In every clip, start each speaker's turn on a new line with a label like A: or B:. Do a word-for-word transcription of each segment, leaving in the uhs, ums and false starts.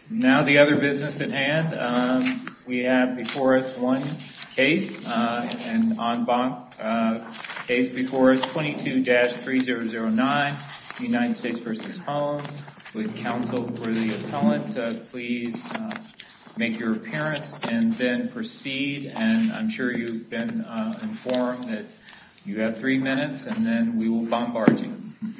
A: Now the other business at hand. Um, we have before us one case, uh, an en banc uh, case before us, twenty-two dash three thousand nine, United States versus Holmes. With counsel for the appellant, uh, please uh, make your appearance and then proceed. And I'm sure you've been uh, informed that you have three minutes, and then we will bombard you.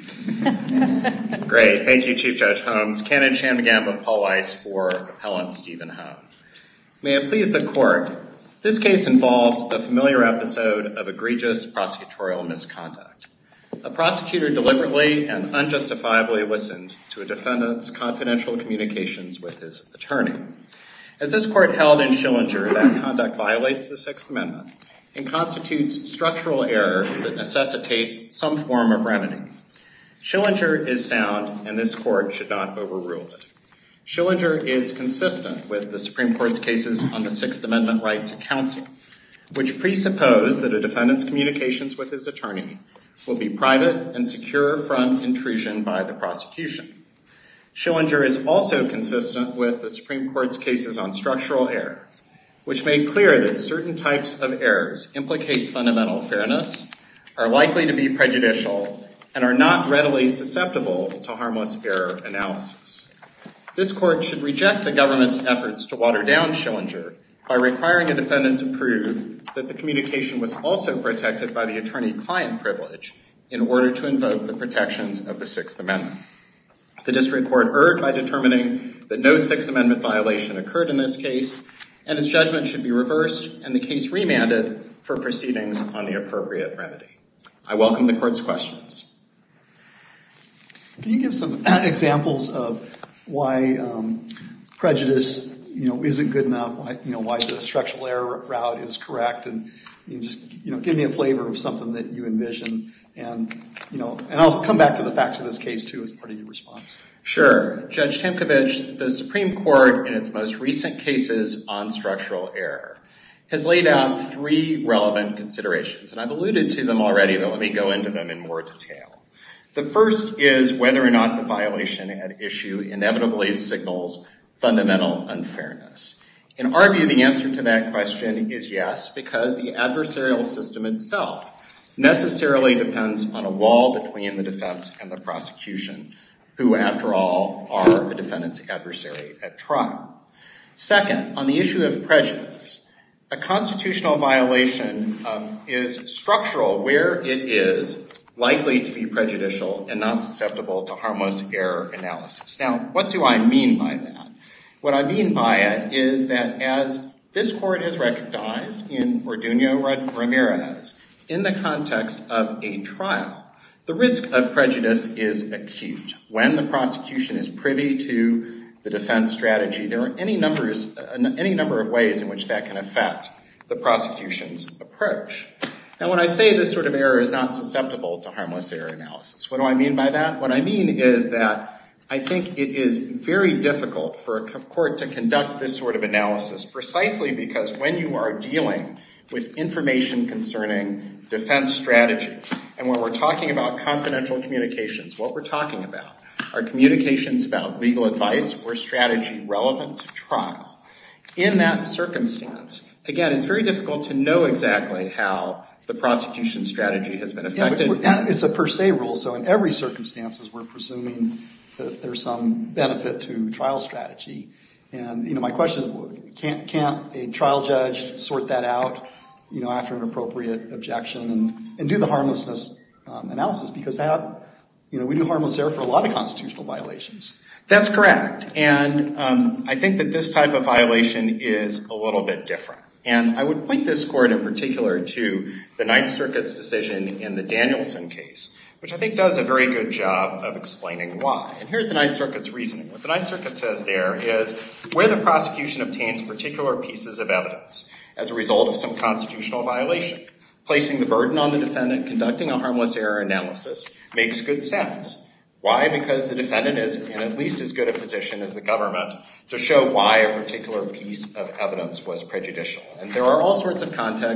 B: Great. Thank you, Chief Judge Holmes. Canon Shanmugam Paul Weiss for Appellant Stephen Hone. May it please the Court, this case involves a familiar episode of egregious prosecutorial misconduct. A prosecutor deliberately and unjustifiably listened to a defendant's confidential communications with his attorney. As this Court held in Schillinger, that conduct violates the Sixth Amendment and constitutes structural error that necessitates some form of remedy. Schillinger is sound, and this Court should not overrule it. Schillinger is consistent with the Supreme Court's cases on the Sixth Amendment right to counsel, which presuppose that a defendant's communications with his attorney will be private and secure from intrusion by the prosecution. Schillinger is also consistent with the Supreme Court's cases on structural error, which made clear that certain types of errors implicate fundamental fairness, are likely to be prejudicial, and are not readily susceptible to harmless error analysis. This Court should reject the government's efforts to water down Schillinger by requiring a defendant to prove that the communication was also protected by the attorney-client privilege in order to invoke the protections of the Sixth Amendment. The District Court erred by determining that no Sixth Amendment violation occurred in this case, and its judgment should be reversed and the case remanded for proceedings on the appropriate remedy. I welcome the Court's questions.
C: Can you give some examples of why um, prejudice, you know, isn't good enough? Why, you know, why the structural error route is correct, and you just, you know, give me a flavor of something that you envision, and you know, and I'll come back to the facts of this case too as part of your response.
B: Sure, Judge Timkovich, the Supreme Court in its most recent cases on structural error has laid out three relevant considerations, and I've alluded to them already, but let me go into them in more detail. The first is whether or not the violation at issue inevitably signals fundamental unfairness. In our view, the answer to that question is yes, because the adversarial system itself necessarily depends on a wall between the defense and the prosecution, who, after all, are a defendant's adversary at trial. Second, on the issue of prejudice, a constitutional violation um, is structural where it is likely to be prejudicial and not susceptible to harmless error analysis. Now, what do I mean by that? What I mean by it is that as this Court has recognized in Orduño-Ramirez, in the context of a trial, the risk of prejudice is acute. When the prosecution is privy to the defense strategy, there are any numbers, uh, any number of ways in which that can affect the prosecution's approach. Now, when I say this sort of error is not susceptible to harmless error analysis, what do I mean by that? What I mean is that I think it is very difficult for a court to conduct this sort of analysis precisely because when you are dealing with information concerning defense strategy, and when we're talking about confidential communications, what we're talking about are communications about legal advice or strategy relevant to trial. In that circumstance, again, it's very difficult to know exactly how the prosecution strategy has been affected.
C: Yeah, it's a per se rule, so in every circumstances we're presuming that there's some benefit to trial strategy. And, you know, my question is, can't, can't a trial judge sort that out, you know, after an appropriate objection and, and do the harmlessness um, analysis? Because that, you know, we do harmless error for a lot of constitutional violations.
B: That's correct. And um, I think that this type of violation is a little bit different. And I would point this Court in particular to the Ninth Circuit's decision in the Danielson case, which I think does a very good job of explaining why. And here's the Ninth Circuit's reasoning. What the Ninth Circuit says there is where the prosecution obtains particular pieces of evidence as a result of some constitutional violation, placing the burden on the defendant conducting a harmless error analysis makes good sense. Why? Because the defendant is in at least as good a position as the government to show why a particular piece of evidence was prejudicial. And there are all sorts of contexts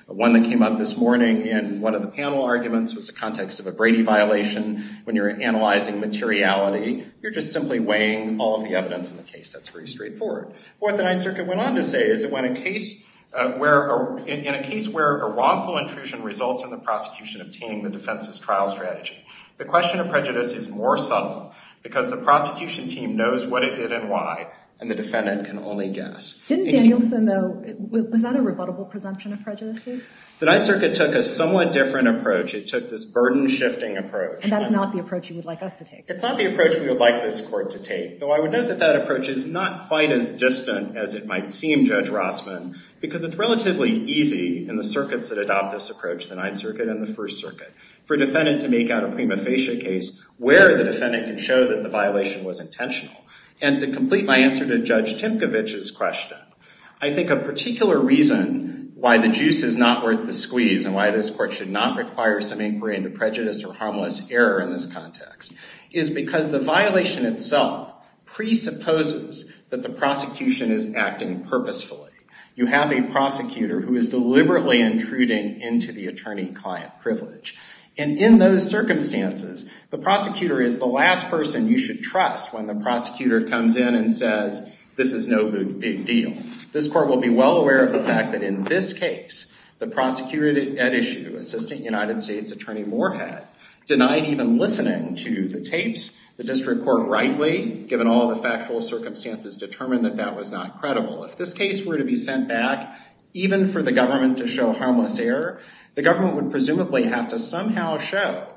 B: One that came up this morning in one of the panel arguments was the context of a Brady violation. When you're analyzing materiality, you're just simply weighing all of the evidence in the case. That's very straightforward. What the Ninth Circuit went on to say is that when a case uh, where a, in, in a case where a wrongful intrusion results in the prosecution obtaining the defense's trial strategy, the question of prejudice is more subtle because the prosecution team knows what it did and why, and the defendant can only guess.
D: Didn't Danielson, though, was that a rebuttable presumption of prejudice case?
B: The Ninth Circuit took a somewhat different approach. It took this burden-shifting approach.
D: And that is not the approach you would like us to take.
B: It's not the approach we would like this court to take, though I would note that that approach is not quite as distant as it might seem, Judge Rossman, because it's relatively easy in the circuits that adopt this approach, the Ninth Circuit and the First Circuit, for a defendant to make out a prima facie case where the defendant can show that the violation was intentional. And to complete my answer to Judge Timkovich's question, I think a particular reason why the juice is not worth the squeeze and why this court should not require some inquiry into prejudice or harmless error in this context is because the violation itself presupposes that the prosecution is acting purposefully. You have a prosecutor who is deliberately intruding into the attorney-client privilege. And in those circumstances, the prosecutor is the last person you should trust when the prosecutor comes in and says, this is no big deal. This court will be well aware of the fact that in this case, the prosecutor at issue, Assistant United States Attorney Moorhead, denied even listening to the tapes. The district court rightly, given all the factual circumstances, determined that that was not credible. If this case were to be sent back, even for the government to show harmless error, the government would presumably have to somehow show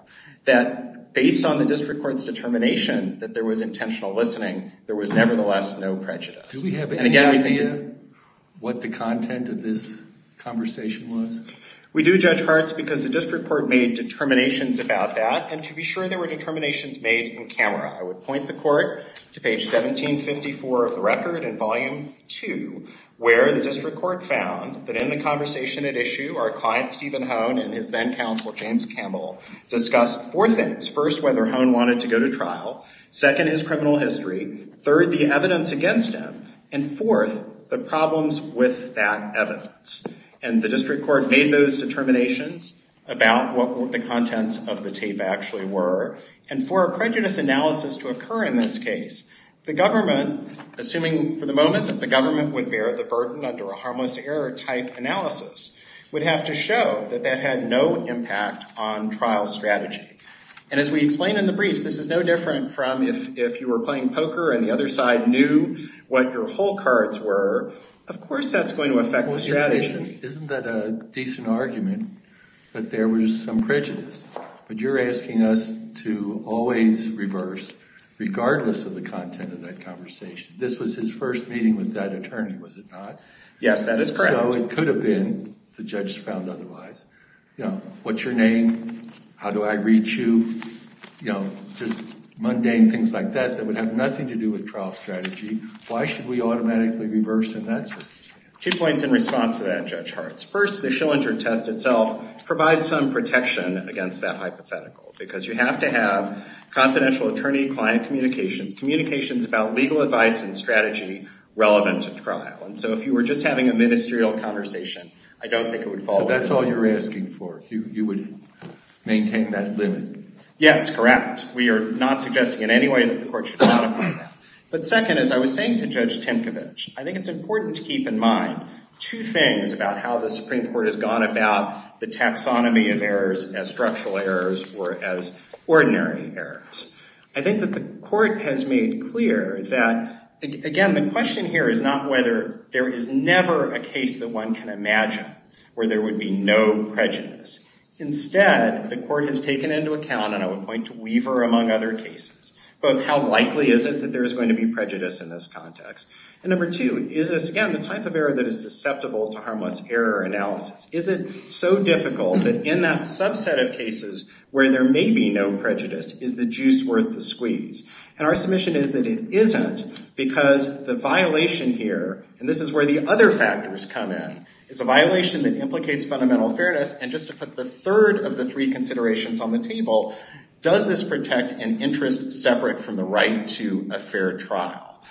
B: that based on the district court's determination that there was intentional listening, there was nevertheless no prejudice.
E: Do we have any
B: and again,
E: idea
B: we think
E: what the content of this conversation was?
B: We do, Judge Hartz, because the district court made determinations about that, and to be sure there were determinations made in camera. I would point the court to page seventeen fifty-four of the record in volume two, where the district court found that in the conversation at issue, our client Stephen Hone and his then counsel James Campbell discussed four things. First, whether Hone wanted to go to trial. Second, his criminal history. Third, the evidence against him. And fourth, the problems with that evidence. And the district court made those determinations about what the contents of the tape actually were. And for a prejudice analysis to occur in this case, the government, assuming for the moment that the government would bear the burden under a harmless error type analysis, would have to show that that had no impact on trial strategy. And as we explained in the briefs, this is no different from if, if you were playing poker and the other side knew what your hole cards were. Of course that's going to affect
E: well,
B: the strategy.
E: Isn't, isn't that a decent argument that there was some prejudice? But you're asking us to always reverse, regardless of the content of that conversation. This was his first meeting with that attorney, was it not?
B: Yes, that is correct.
E: So it could have been, the judge found otherwise, you know, what's your name? How do I reach you? You know, just mundane things like that that would have nothing to do with trial strategy. Why should we automatically reverse in that circumstance?
B: Two points in response to that, Judge Hartz. First, the Schillinger test itself provides some protection against that hypothetical because you have to have confidential attorney-client communications, communications about legal advice and strategy relevant to trial. And so if you were just having a ministerial conversation, I don't think it would fall.
E: So that's all you're asking for. You, you would maintain that limit.
B: Yes, correct. We are not suggesting in any way that the court should modify that. But second, as I was saying to Judge Timkovich, I think it's important to keep in mind two things about how the Supreme Court has gone about the taxonomy of errors as structural errors or as ordinary errors. I think that the court has made clear that, again, the question here is not whether there is never a case that one can imagine where there would be no prejudice. Instead, the court has taken into account, and I would point to Weaver among other cases, both how likely is it that there is going to be prejudice in this context, and number two, is this, again, the type of error that is susceptible to harmless error analysis? Is it so difficult that in that subset of cases where there may be no prejudice, is the juice worth the squeeze? And our submission is that it isn't because the violation here, and this is where the other factors come in, is a violation that implicates fundamental fairness, and just to put the third of the three considerations on the table, does this protect an interest separate from the right to a fair trial?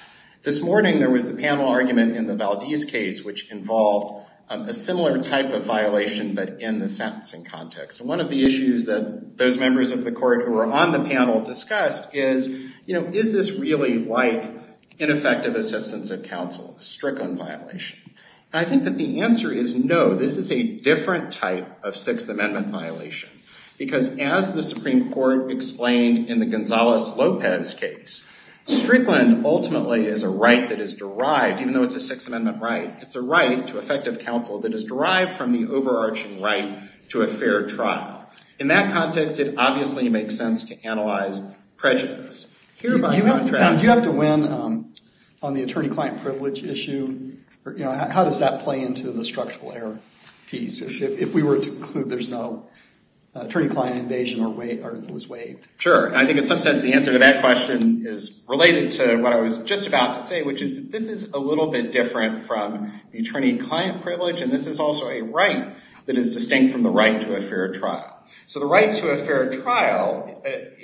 B: This morning, there was the panel argument in the Valdez case, which involved um, a similar type of violation, but in the sentencing context. And one of the issues that those members of the court who were on the panel discussed is, you know, is this really like ineffective assistance of counsel, a Strickland violation? And I think that the answer is no. This is a different type of Sixth Amendment violation. Because as the Supreme Court explained in the Gonzalez-Lopez case, Strickland ultimately is a right that is derived, even though it's a Sixth Amendment right, it's a right to effective counsel that is derived from the overarching right to a fair trial. In that context, it obviously makes sense to analyze prejudice. Here, by
C: you
B: contrast...
C: Have, you have to win um, on the attorney-client privilege issue. Or, you know, how, how does that play into the structural error piece? If, if, if we were to conclude there's no Uh, attorney-client invasion or, wa- or was waived?
B: Sure. I think in some sense the answer to that question is related to what I was just about to say, which is that this is a little bit different from the attorney-client privilege, and this is also a right that is distinct from the right to a fair trial. So the right to a fair trial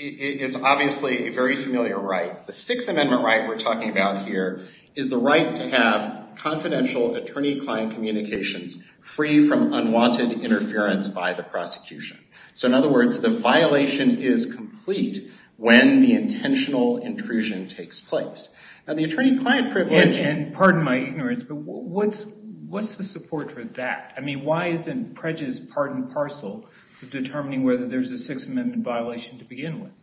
B: is obviously a very familiar right. The Sixth Amendment right we're talking about here is the right to have confidential attorney-client communications free from unwanted interference by the prosecution. So in other words, the violation is complete when the intentional intrusion takes place. Now, the attorney-client privilege...
A: And, and pardon my ignorance, but what's what's the support for that? I mean, why isn't prejudice part and parcel of determining whether there's a Sixth Amendment violation to begin with?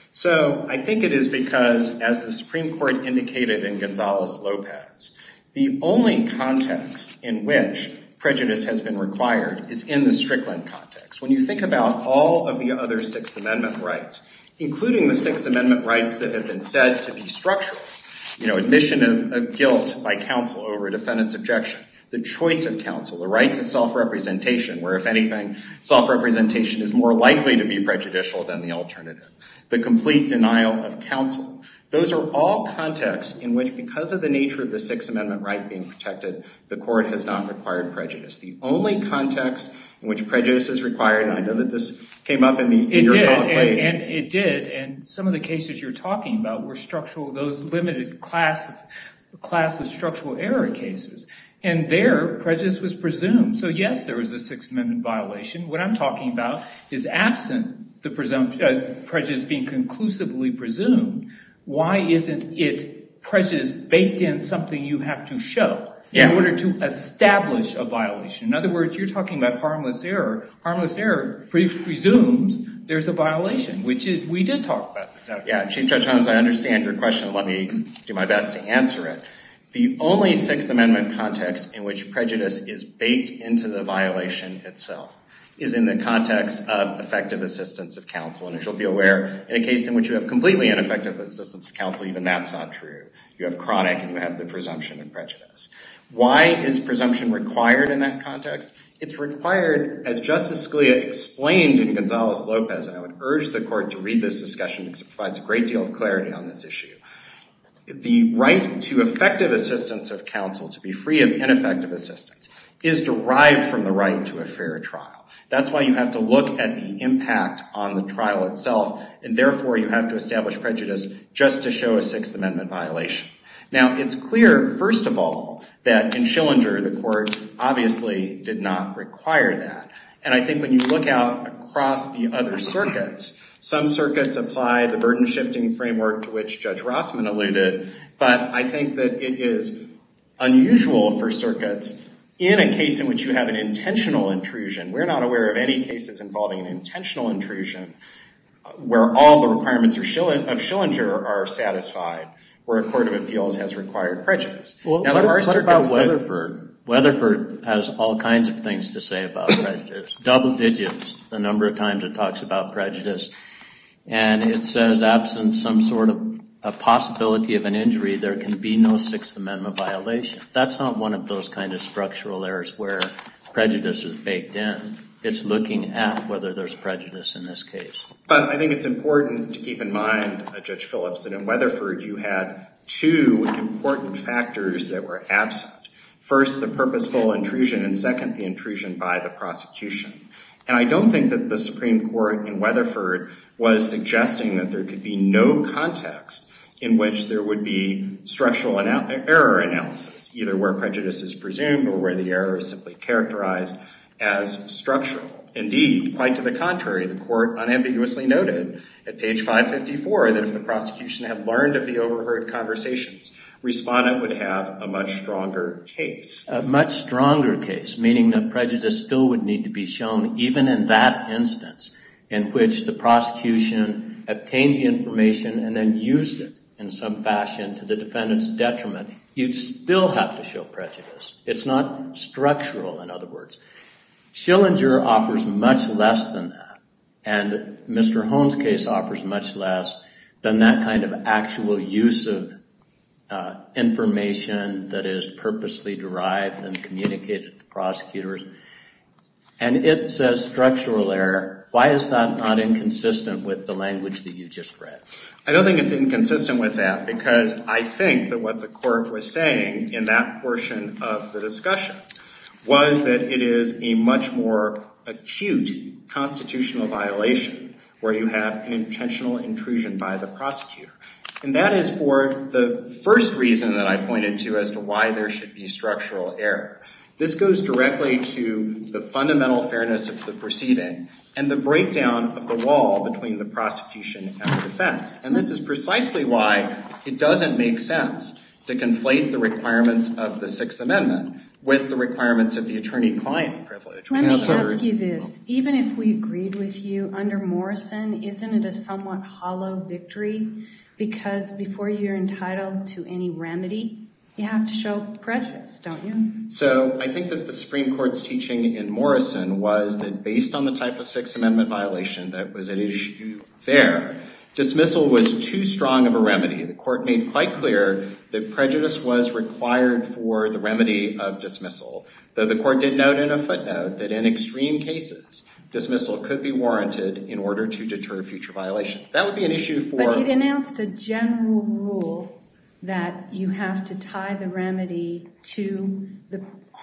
B: So I think it is because, as the Supreme Court indicated in Gonzalez-Lopez, the only context in which prejudice has been required is in the Strickland context. When you think about all of the other Sixth Amendment rights, including the Sixth Amendment rights that have been said to be structural, you know, admission of, of guilt by counsel over a defendant's objection, the choice of counsel, the right to self-representation, where, if anything, self-representation is more likely to be prejudicial than the alternative, the complete denial of counsel. Those are all contexts in which, because of the nature of the Sixth Amendment right being protected, the court has not required prejudice. The only context in which prejudice is required, and I know that this came up in the in
A: it
B: your
A: did,
B: colloquy.
A: and, and it did, and some of the cases you're talking about were structural, those limited class, class of structural error cases. And there, prejudice was presumed. So yes, there was a Sixth Amendment violation. What I'm talking about is absent the presumption, uh, prejudice being conclusively presumed. Why isn't it prejudice baked in something you have to show
B: yeah.
A: in order to establish a violation? In other words, you're talking about harmless error. Harmless error pre- presumes there's a violation, which is, we did talk about this. After.
B: Yeah, Chief Judge Holmes, I understand your question. Let me do my best to answer it. The only Sixth Amendment context in which prejudice is baked into the violation itself is in the context of effective assistance of counsel. And as you'll be aware, in a case in which you have completely ineffective assistance of counsel, even that's not true. You have chronic and you have the presumption of prejudice. Why is presumption required in that context? It's required, as Justice Scalia explained in Gonzalez-Lopez, and I would urge the court to read this discussion because it provides a great deal of clarity on this issue. The right to effective assistance of counsel, to be free of ineffective assistance, is derived from the right to a fair trial. That's why you have to look at the impact on the trial itself, and therefore you have to establish prejudice just to show a Sixth Amendment violation. Now, it's clear, first of all, that in Schillinger, the court obviously did not require that. And I think when you look out across the other circuits, some circuits apply the burden-shifting framework to which Judge Rossman alluded, but I think that it is unusual for circuits in a case in which you have an intentional intrusion. We're not aware of any cases involving an intentional intrusion where all the requirements of Schillinger are satisfied, where a court of appeals has required prejudice.
F: Well,
B: now,
F: what,
B: there are
F: what about
B: that,
F: Weatherford? Weatherford has all kinds of things to say about prejudice. Double digits, the number of times it talks about prejudice. And it says, absent some sort of a possibility of an injury, there can be no Sixth Amendment violation. That's not one of those kind of structural errors where prejudice is baked in. It's looking at whether there's prejudice in this case.
B: But I think it's important to keep in mind, uh, Judge Phillips, that in Weatherford you had two important factors that were absent. First, the purposeful intrusion, and second, the intrusion by the prosecution. And I don't think that the Supreme Court in Weatherford was suggesting that there could be no context in which there would be structural ana- error analysis, either where prejudice is presumed or where the error is simply characterized as structural. Indeed, quite to the contrary, the court unambiguously noted at page five fifty-four that if the prosecution had learned of the overheard conversations, respondent would have a much stronger case.
F: A much stronger case, meaning that prejudice still would need to be shown even in that instance in which the prosecution obtained the information and then used it in some fashion to the defendant's detriment. You'd still have to show prejudice. It's not structural, in other words. Schillinger offers much less than that, and Mister Hohn's case offers much less than that kind of actual use of uh, information that is purposely derived and communicated to the prosecutors. And it says structural error. Why is that not inconsistent with the language that you just read?
B: I don't think it's inconsistent with that because I think that what the court was saying in that portion of the discussion was that it is a much more acute constitutional violation where you have an intentional intrusion by the prosecutor. And that is for the first reason that I pointed to as to why there should be structural error. This goes directly to the fundamental fairness of the proceeding and the breakdown of the wall between the prosecution and the defense. And this is precisely why it doesn't make sense to conflate the requirements of the Sixth Amendment with the requirements of the attorney-client privilege.
G: Let me ask you this. Even if we agreed with you under Morrison, isn't it a somewhat hollow victory? Because before you're entitled to any remedy, you have to show prejudice, don't you?
B: So I think that the Supreme Court's teaching in Morrison was that based on the type of Sixth Amendment violation that was at issue there, dismissal was too strong of a remedy. The court made quite clear that prejudice was required for the remedy of dismissal, though the court did note in a footnote that in extreme cases, dismissal could be warranted in order to deter future violations. That would be an issue for...
G: But it announced a general rule that you have to tie the remedy to the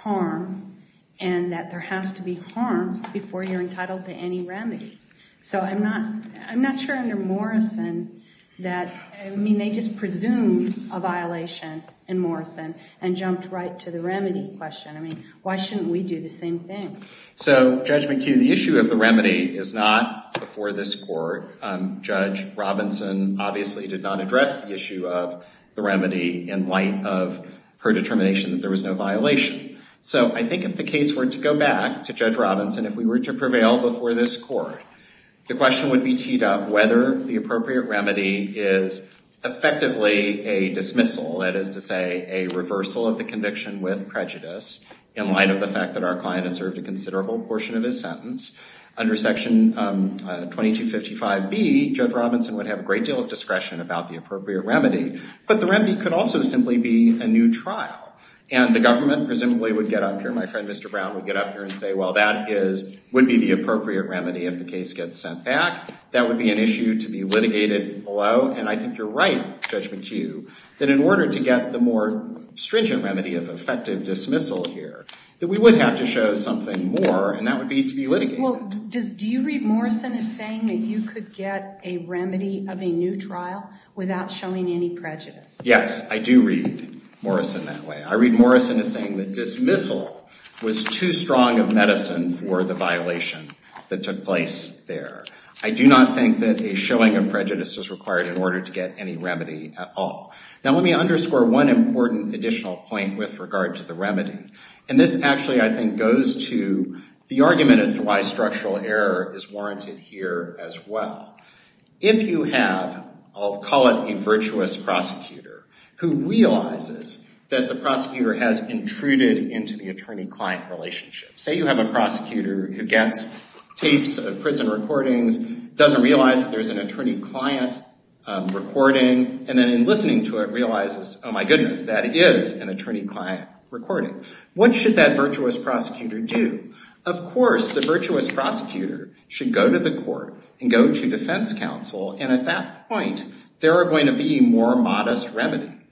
G: harm and that there has to be harm before you're entitled to any remedy. So I'm not I'm not sure under Morrison that, I mean, they just presumed a violation in Morrison and jumped right to the remedy question. I mean, why shouldn't we do the same thing?
B: So, Judge McHugh, the issue of the remedy is not before this court. Um, Judge Robinson obviously did not address the issue of the remedy in light of her determination that there was no violation. So I think if the case were to go back to Judge Robinson, if we were to prevail before this court, the question would be teed up whether the appropriate remedy is effectively a dismissal, that is to say, a reversal of the conviction with prejudice in light of the fact that our client has served a considerable portion of his sentence. Under Section um, uh, twenty-two fifty-five B, Judge Robinson would have a great deal of discretion about the appropriate remedy, but the remedy could also simply be a new trial. And the government presumably would get up here, my friend Mister Brown would get up here and say, well, that is would be the appropriate remedy if the case gets sent back. That would be an issue to be litigated below. And I think you're right, Judge McHugh, that in order to get the more stringent remedy of effective dismissal here, that we would have to show something more, and that would be to be litigated.
G: Well, does, do you read Morrison as saying that you could get a remedy of a new trial without showing any prejudice?
B: Yes, I do read Morrison that way. I read Morrison as saying that dismissal was too strong of medicine for the violation that took place there. I do not think that a showing of prejudice is required in order to get any remedy at all. Now, let me underscore one important additional point with regard to the remedy. And this actually, I think, goes to the argument as to why structural error is warranted here as well. If you have, I'll call it a virtuous prosecutor, who realizes that the prosecutor has intruded into the attorney-client relationship. Say you have a prosecutor who gets tapes of prison recordings, doesn't realize that there's an attorney-client um, recording, and then in listening to it realizes, oh my goodness, that is an attorney-client recording. What should that virtuous prosecutor do? Of course, the virtuous prosecutor should go to the court and go to defense counsel, and at that point, there are going to be more modest remedies.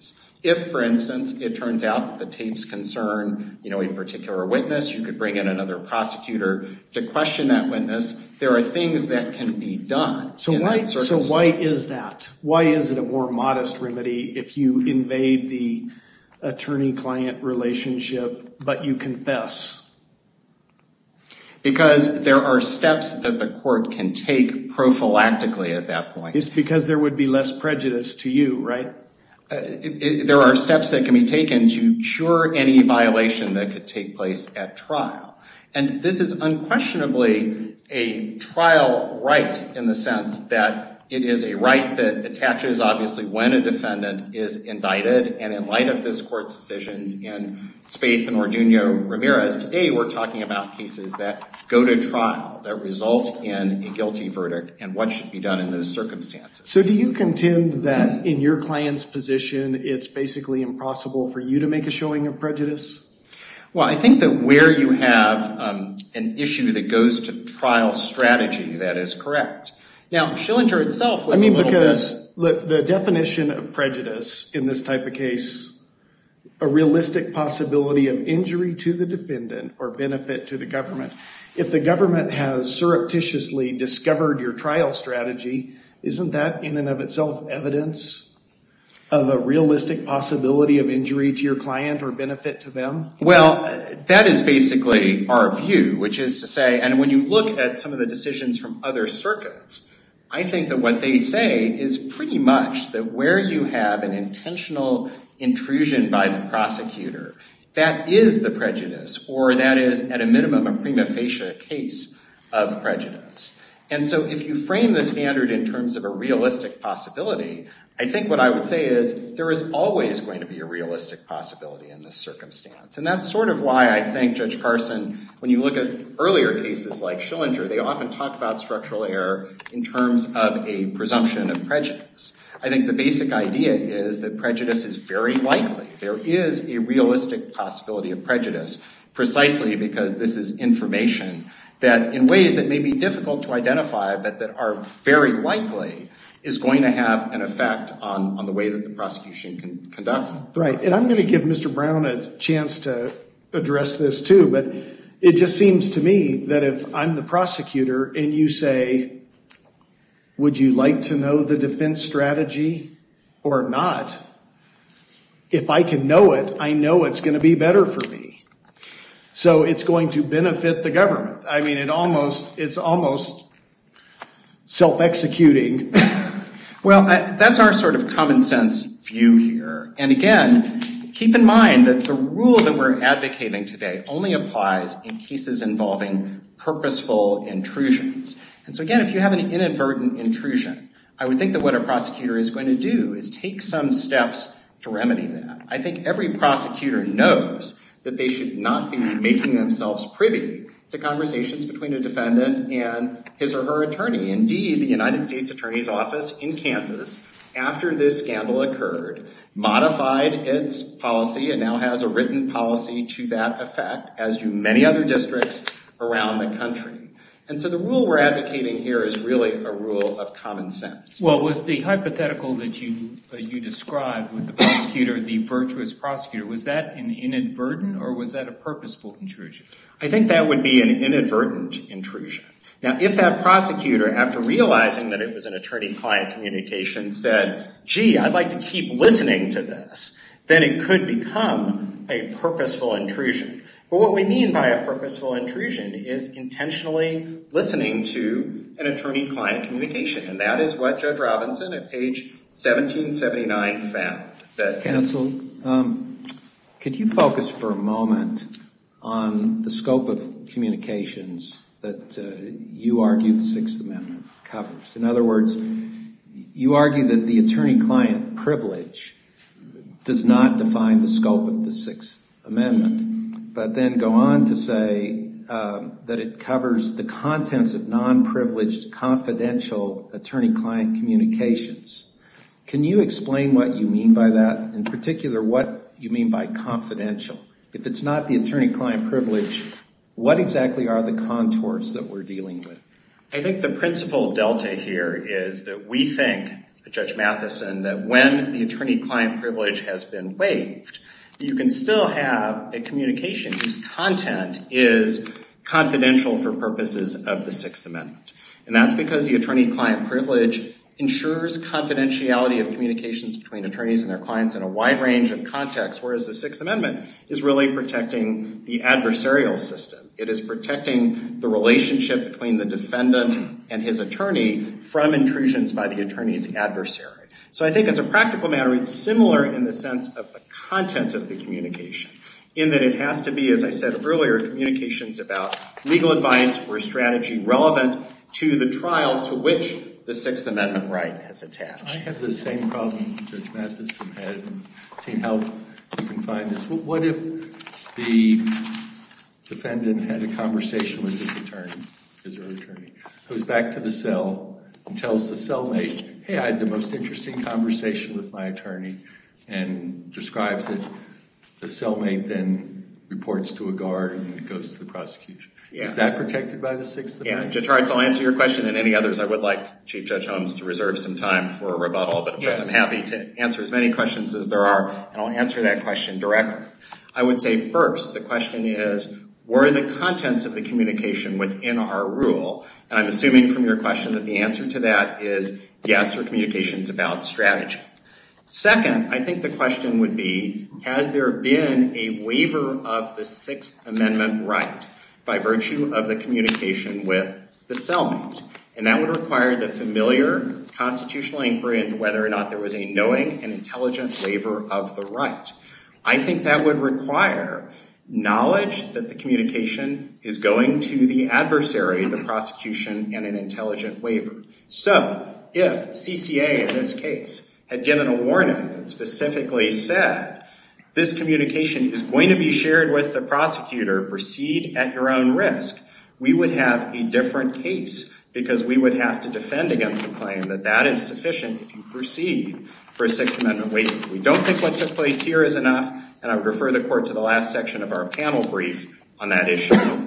B: If, for instance, it turns out that the tapes concern, you know, a particular witness, you could bring in another prosecutor to question that witness. There are things that can be done.
H: So why? So why is that? Why is it a more modest remedy if you invade the attorney-client relationship, but you confess?
B: Because there are steps that the court can take prophylactically at that point.
H: It's because there would be less prejudice to you, right?
B: Uh, it, it, there are steps that can be taken to cure any violation that could take place at trial. And this is unquestionably a trial right in the sense that it is a right that attaches, obviously, when a defendant is indicted. And in light of this court's decisions in Spaeth and Orduño-Ramirez, today we're talking about cases that go to trial, that result in a guilty verdict, and what should be done in those circumstances.
H: So do you contend that in your client's position, it's basically impossible for you to make a showing of prejudice?
B: Well, I think that where you have um, an issue that goes to trial strategy, that is correct. Now, Schillinger itself was
H: I mean,
B: a little
H: because
B: bit...
H: the definition of prejudice in this type of case, a realistic possibility of injury to the defendant or benefit to the government. If the government has surreptitiously discovered your trial strategy, isn't that in and of itself evidence of a realistic possibility of injury to your client or benefit to them?
B: Well, that is basically our view, which is to say, and when you look at some of the decisions from other circuits, I think that what they say is pretty much that where you have an intentional intrusion by the prosecutor, that is the prejudice, or that is at a minimum a prima facie case of prejudice. And so if you frame the standard in terms of a realistic possibility, I think what I would say is there is always going to be a realistic possibility in this circumstance. And that's sort of why I think, Judge Carson, when you look at earlier cases like Schillinger, they often talk about structural error in terms of a presumption of prejudice. I think the basic idea is that prejudice is very likely. There is a realistic possibility of prejudice precisely because this is information that in ways that may be difficult to identify but that are very likely is going to have an effect on, on the way that the prosecution can, conducts.
H: Right, and I'm going to give Mister Brown a chance to address this too, but it just seems to me that if I'm the prosecutor and you say, would you like to know the defense strategy or not? If I can know it, I know it's going to be better for me. So it's going to benefit the government. I mean, it almost, it's almost self-executing.
B: Well, I, that's our sort of common sense view here. And again, keep in mind that the rule that we're advocating today only applies in cases involving purposeful intrusions. And so again, if you have an inadvertent intrusion, I would think that what a prosecutor is going to do is take some steps to remedy that. I think every prosecutor knows that they should not be making themselves privy to conversations between a defendant and his or her attorney. Indeed, the United States Attorney's Office in Kansas, after this scandal occurred, modified its policy and now has a written policy to that effect, as do many other districts around the country. And so the rule we're advocating here is really a rule of common sense.
A: Well, was the hypothetical that you uh, you described with the prosecutor, the virtuous prosecutor, was that an inadvertent or was that a purposeful intrusion?
B: I think that would be an inadvertent intrusion. Now, if that prosecutor, after realizing that it was an attorney-client communication, said, gee, I'd like to keep listening to this, then it could become a purposeful intrusion. But what we mean by a purposeful intrusion is intentionally listening to an attorney-client communication. And that is what Judge Robinson at page seventeen seventy-nine found. That
I: Counsel, um, could you focus for a moment on the scope of communications that uh, you argue the Sixth Amendment covers? In other words, you argue that the attorney-client privilege does not define the scope of the Sixth Amendment, but then go on to say uh, that it covers the contents of non-privileged, confidential attorney-client communications. Can you explain what you mean by that? In particular, what you mean by confidential? If it's not the attorney-client privilege, what exactly are the contours that we're dealing with?
B: I think the principal delta here is that we think Judge Matheson, that when the attorney-client privilege has been waived, you can still have a communication whose content is confidential for purposes of the Sixth Amendment. And that's because the attorney-client privilege ensures confidentiality of communications between attorneys and their clients in a wide range of contexts, whereas the Sixth Amendment is really protecting the adversarial system. It is protecting the relationship between the defendant and his attorney from intrusions by the attorney's adversary. So I think as a practical matter, it's similar in the sense of the content of the communication, in that it has to be, as I said earlier, communications about legal advice or strategy relevant to the trial to which the Sixth Amendment right has attached.
E: I have the same problem Judge Matheson had in seeing how you can find this. What if the defendant had a conversation with his attorney, his or her attorney, goes back to the cell and tells the cellmate, hey, I had the most interesting conversation with my attorney, and describes it. The cellmate then reports to a guard and it goes to the prosecution. Yeah. Is that protected by the Sixth Amendment?
B: Yeah, Judge Hartz, I'll answer your question and any others. I would like Chief Judge Holmes to reserve some time for a rebuttal, but of course yes. I'm happy to answer as many questions as there are, and I'll answer that question directly. I would say first, the question is, were the contents of the communication within our rule? And I'm assuming from your question that the answer to that is yes, or communications about strategy. Second, I think the question would be, has there been a waiver of the Sixth Amendment right by virtue of the communication with the cellmate? And that would require the familiar constitutional inquiry into whether or not there was a knowing and intelligent waiver of the right. I think that would require knowledge that the communication is going to the adversary, the prosecution, and an intelligent waiver. So, if C C A in this case had given a warning that specifically said, this communication is going to be shared with the prosecutor, proceed at your own risk, we would have a different case because we would have to defend against a claim that that is sufficient if you proceed for a Sixth Amendment waiver. We don't think what took place here is enough, and I would refer the court to the last section of our panel brief on that issue.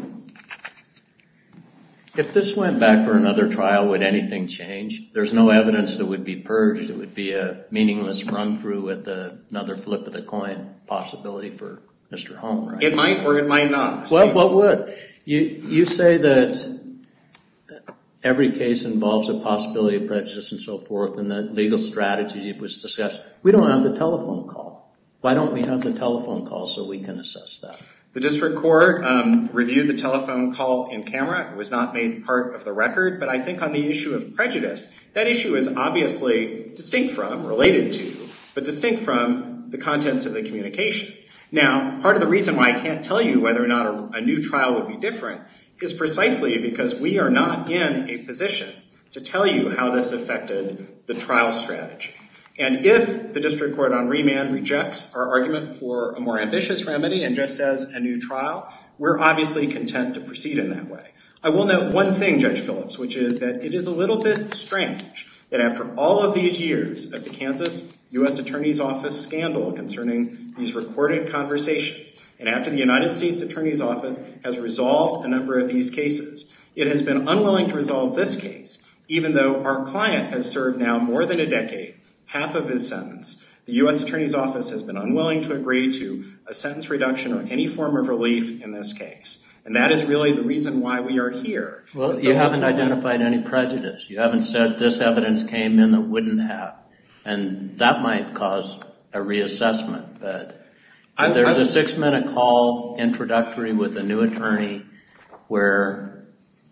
F: If this went back for another trial, would anything change? There's no evidence that would be purged. It would be a meaningless run-through with a, another flip of the coin possibility for Mister Holm, right?
B: It might or it might not.
F: Well, what would? You, you say that every case involves a possibility of prejudice and so forth, and that legal strategy was discussed. We don't have the telephone call. Why don't we have the telephone call so we can assess that?
B: The district court um, reviewed the telephone call in camera. It was not made part of the record, but I think on the issue of prejudice, that issue is obviously distinct from, related to, but distinct from the contents of the communication. Now, part of the reason why I can't tell you whether or not a, a new trial would be different is precisely because we are not in a position to tell you how this affected the trial strategy. And if the district court on remand rejects our argument for a more ambitious remedy and just says a new trial, we're obviously content to proceed in that way. I will note one thing, Judge Phillips, which is that it is a little bit strange that after all of these years of the Kansas U S Attorney's Office scandal concerning these recorded conversations, and after the United States Attorney's Office has resolved a number of these cases, it has been unwilling to resolve this case, even though our client has served now more than a decade, half of his sentence. The U S Attorney's Office has been unwilling to agree to a sentence reduction or any form of relief in this case. And that is really the reason why we are here.
F: Well, so you haven't identified any prejudice. You haven't said this evidence came in that wouldn't have. And that might cause a reassessment. But I, there's I, a six-minute call introductory with a new attorney where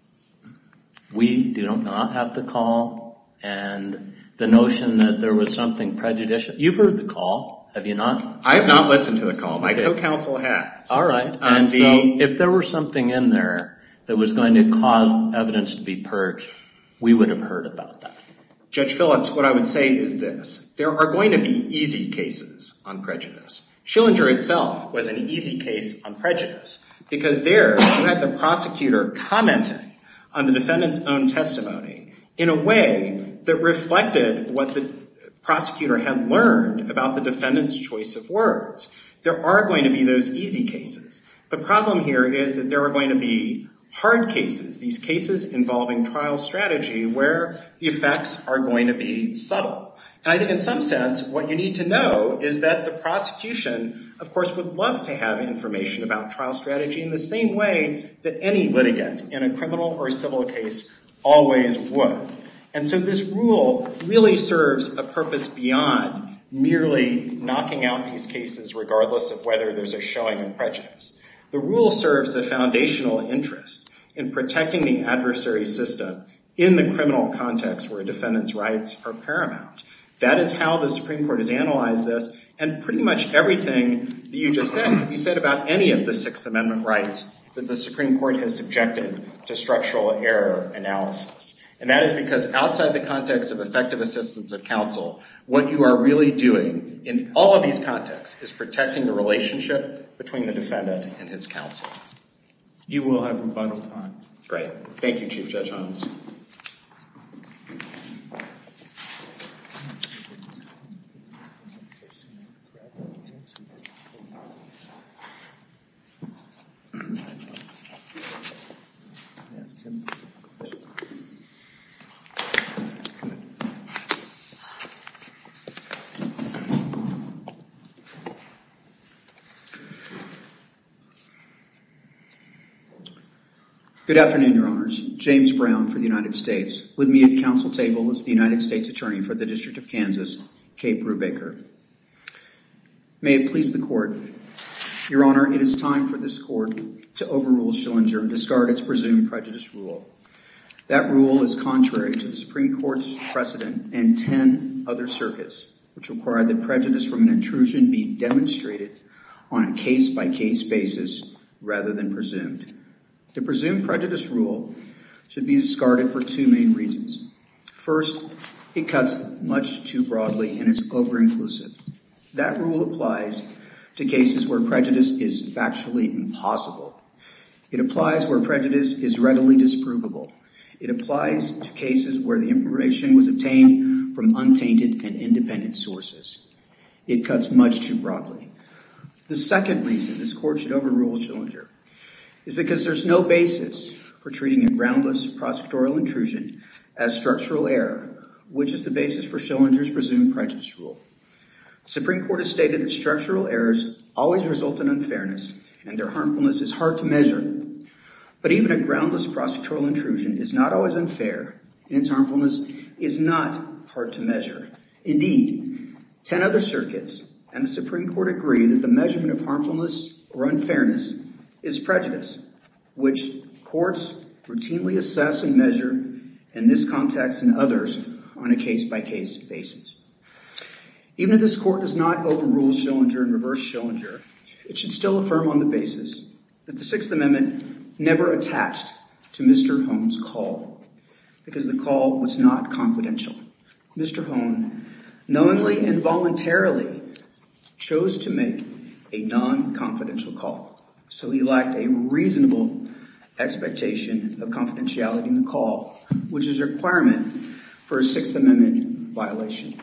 F: we do not have the call, and the notion that there was something prejudicial. You've heard the call, have you not?
B: I have not listened to the call. My okay. co-counsel has.
F: All right.
B: Um,
F: and
B: the,
F: so if there was something in there that was going to cause evidence to be purged, we would have heard about that.
B: Judge Phillips, what I would say is this. There are going to be easy cases on prejudice. Schillinger itself was an easy case on prejudice because there you had the prosecutor commenting on the defendant's own testimony in a way that reflected what the prosecutor had learned about the defendant's choice of words. There are going to be those easy cases. The problem here is that there are going to be hard cases, these cases involving trial strategy where the effects are going to be subtle. And I think in some sense, what you need to know is that the prosecution, of course, would love to have information about trial strategy in the same way that any litigant in a criminal or civil case always would. And so this rule really serves a purpose beyond merely knocking out these cases regardless of whether there's a showing of prejudice. The rule serves the foundational interest in protecting the adversary system in the criminal context where a defendant's rights are paramount. That is how the Supreme Court has analyzed this, and pretty much everything that you just said could be said about any of the Sixth Amendment rights that the Supreme Court has subjected to structural error analysis. And that is because outside the context of effective assistance of counsel, what you are really doing in all of these contexts is protecting the relationship between the defendant and his counsel.
A: You will have rebuttal time.
B: Great. Thank you, Chief Judge Holmes.
J: Good afternoon, Your Honors. James Brown for the United States. With me at counsel table is the United States Attorney for the District of Kansas, Kate Brubaker. May it please the Court. Your Honor, it is time for this Court to overrule Schillinger and discard its presumed prejudice rule. That rule is contrary to the Supreme Court's precedent and ten other circuits, which require that prejudice from an intrusion be demonstrated on a case-by-case basis rather than presumed. The presumed prejudice rule should be discarded for two main reasons. First, it cuts much too broadly and is over-inclusive. That rule applies to cases where prejudice is factually impossible. It applies where prejudice is readily disprovable. It applies to cases where the information was obtained from untainted and independent sources. It cuts much too broadly. The second reason this Court should overrule Schillinger is because there's no basis for treating a groundless prosecutorial intrusion as structural error, which is the basis for Schillinger's presumed prejudice rule. The Supreme Court has stated that structural errors always result in unfairness, and their harmfulness is hard to measure. But even a groundless prosecutorial intrusion is not always unfair, and its harmfulness is not hard to measure. Indeed, ten other circuits and the Supreme Court agree that the measurement of harmfulness or unfairness is prejudice, which courts routinely assess and measure in this context and others on a case-by-case basis. Even if this Court does not overrule Schillinger and reverse Schillinger, it should still affirm on the basis that the Sixth Amendment never attached to Mister Hone's call, because the call was not confidential. Mister Hone knowingly and voluntarily chose to make a non-confidential call. So he lacked a reasonable expectation of confidentiality in the call, which is a requirement for a Sixth Amendment violation.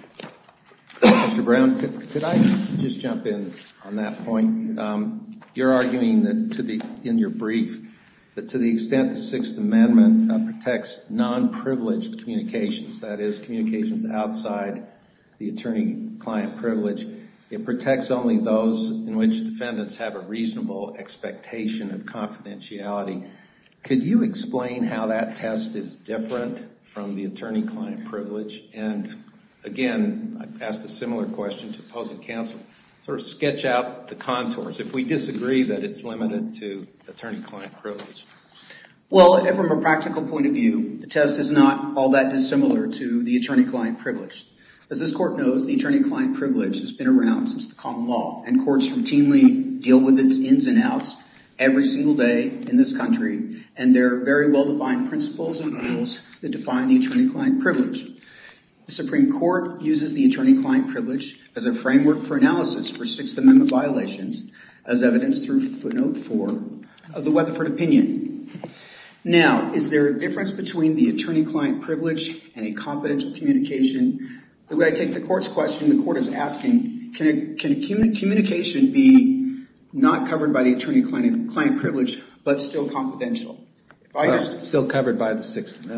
I: Mister Brown, could, could I just jump in on that point? Um, you're arguing that to the in your brief that to the extent the Sixth Amendment uh, protects non-privileged communications, that is, communications outside the attorney-client privilege, it protects only those in which defendants have a reasonable expectation of confidentiality. Could you explain how that test is different from the attorney-client privilege? And again, I've asked a similar question to opposing counsel. Sort of sketch out the contours if we disagree that it's limited to attorney-client privilege.
J: Well, from a practical point of view, the test is not all that dissimilar to the attorney-client privilege. As this Court knows, the attorney-client privilege has been around since the common law, and courts routinely deal with its ins and outs every single day in this country, and there are very well-defined principles and rules that define the attorney-client privilege. The Supreme Court uses the attorney-client privilege as a framework for analysis for Sixth Amendment violations, as evidenced through footnote four of the Weatherford opinion. Now, is there a difference between the attorney-client privilege and a confidential communication? The way I take the Court's question, the Court is asking, can a, can a communication be not covered by the attorney-client client privilege, but still confidential? If I
I: well,
J: just,
I: still covered by the Sixth Amendment.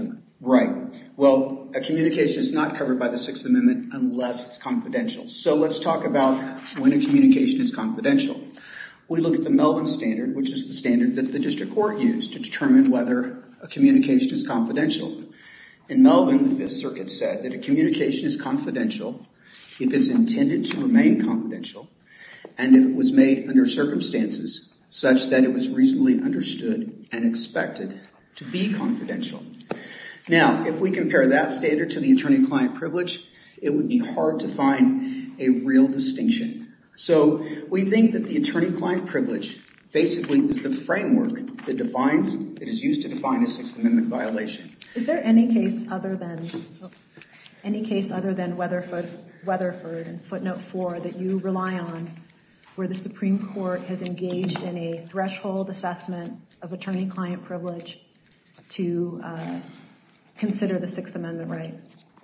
J: Right. Well, a communication is not covered by the Sixth Amendment unless it's confidential. So let's talk about when a communication is confidential. We look at the Melvin standard, which is the standard that the district court used to determine whether a communication is confidential. In Melvin, the Fifth Circuit said that a communication is confidential if it's intended to remain confidential and if it was made under circumstances such that it was reasonably understood and expected to be confidential. Now, if we compare that standard to the attorney-client privilege, it would be hard to find a real distinction. So we think that the attorney-client privilege basically is the framework that defines, that is used to define a Sixth Amendment violation.
D: Is there any case other than any case other than Weatherford, Weatherford and footnote four that you rely on where the Supreme Court has engaged in a threshold assessment of attorney-client privilege to uh, consider the Sixth Amendment right?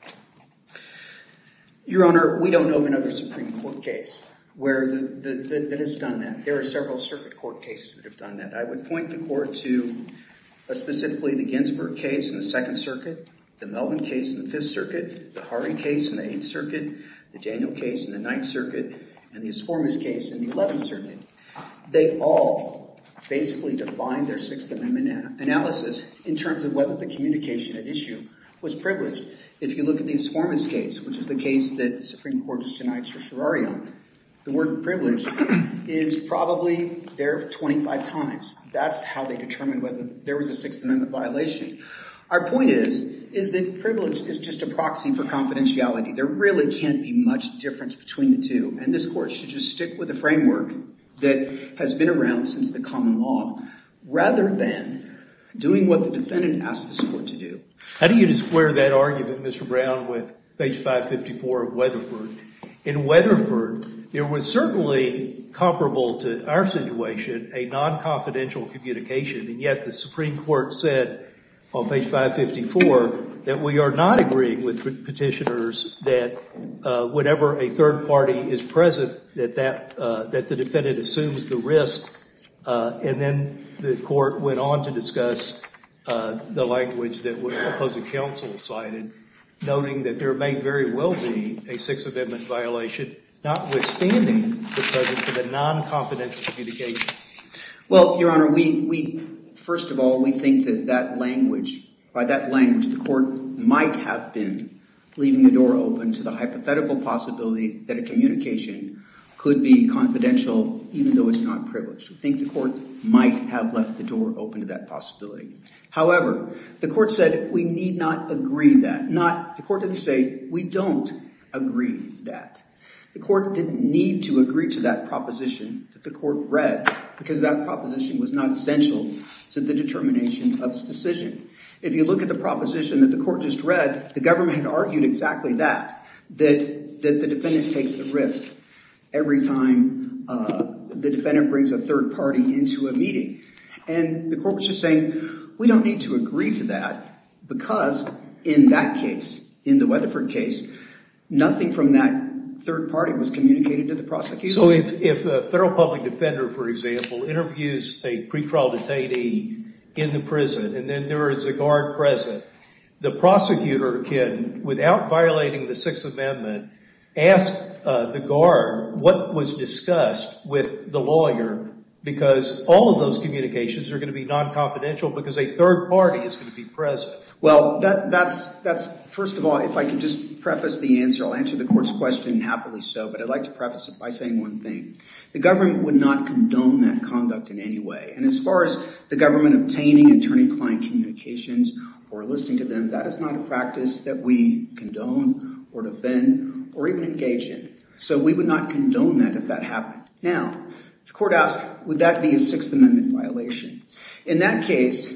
J: Your Honor, we don't know of another Supreme Court case where the, the, the, that has done that. There are several circuit court cases that have done that. I would point the court to uh, specifically the Ginsburg case in the Second Circuit, the Melvin case in the Fifth Circuit, the Hardy case in the Eighth Circuit, the Daniel case in the Ninth Circuit, and the Esformas case in the Eleventh Circuit. They all basically defined their Sixth Amendment analysis in terms of whether the communication at issue was privileged. If you look at the Esformas case, which is the case that the Supreme Court just denied certiorari on, the word privilege is probably there twenty-five times. That's how they determined whether there was a Sixth Amendment violation. Our point is, is that privilege is just a proxy for confidentiality. There really can't be much difference between the two. And this court should just stick with the framework that has been around since the common law, rather than doing what the defendant asked this court to do.
K: How do you square that argument, Mister Brown, with page five fifty-four of Weatherford? In Weatherford, there was certainly comparable to our situation, a non-confidential communication, and yet the Supreme Court said on page five fifty-four that we are not agreeing with petitioners that uh, whenever a third party is present, that that, uh, that the defendant assumes the risk, uh, and then the court went on to discuss uh, the language that opposing counsel cited, noting that there may very well be a Sixth Amendment violation, notwithstanding the presence of a non-confidential communication.
J: Well, Your Honor, we, we first of all, we think that that language, by that language, the court might have been leaving the door open to the hypothetical possibility that a communication could be confidential even though it's not privileged. We think the court might have left the door open to that possibility. However, the court said we need not agree that. Not, the court didn't say we don't agree that. The court didn't need to agree to that proposition that the court read because that proposition was not essential to the determination of its decision. If you look at the proposition that the court just read, the government had argued exactly that, that, that the defendant takes the risk every time uh, the defendant brings a third party into a meeting. And the court was just saying, we don't need to agree to that because in that case, in the Weatherford case, nothing from that third party was communicated to the prosecution.
K: So if, if a federal public defender, for example, interviews a pretrial detainee in the prison and then there is a guard present, the prosecutor can, without violating the Sixth Amendment, ask uh, the guard what was discussed with the lawyer, because all of those communications are going to be non-confidential because a third party is going to be present.
J: Well, that, that's, that's, first of all, if I could just preface the answer, I'll answer the court's question happily so, but I'd like to preface it by saying one thing. The government would not condone that conduct in any way. And as far as the government obtaining attorney-client communications or listening to them, that is not a practice that we condone or defend or even engage in. So we would not condone that if that happened. Now, the court asked, would that be a Sixth Amendment violation? In that case,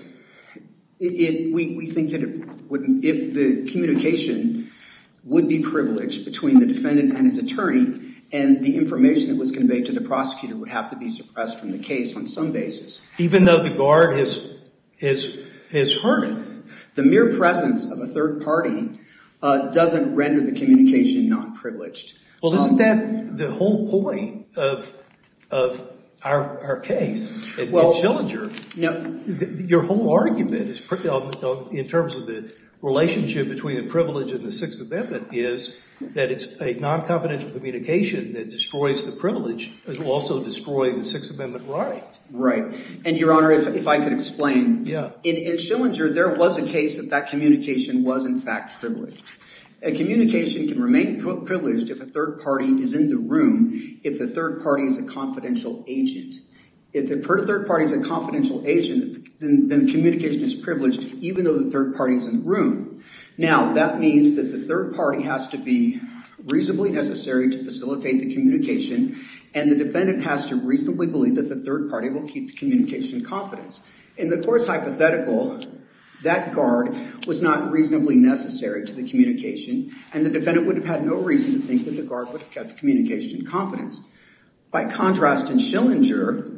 J: it, it, we, we think that it would, if the communication would be privileged between the defendant and his attorney, and the information that was conveyed to the prosecutor would have to be suppressed from the case on some basis.
K: Even though the guard has, has, has heard it?
J: The mere presence of a third party uh, doesn't render the communication non-privileged.
K: Well, isn't
J: um,
K: that the whole point of of our our case in,
J: well,
K: in Schillinger?
J: No.
K: Your whole argument is in terms of the relationship between the privilege and the Sixth Amendment is that it's a non-confidential communication that destroys the privilege. It will also destroy the Sixth Amendment right.
J: Right. And, Your Honor, if, if I could explain,
K: yeah.
J: in, in Schillinger, there was a case that that communication was, in fact, privileged. A communication can remain privileged if a third party is in the room, if the third party is a confidential agent. If the third party is a confidential agent, then, then communication is privileged even though the third party is in the room. Now, that means that the third party has to be reasonably necessary to facilitate the communication, and the defendant has to reasonably believe that the third party will keep the communication confidence. In the court's hypothetical, that guard was not reasonably necessary to the communication, and the defendant would have had no reason to think that the guard would have kept the communication in confidence. By contrast, in Schillinger,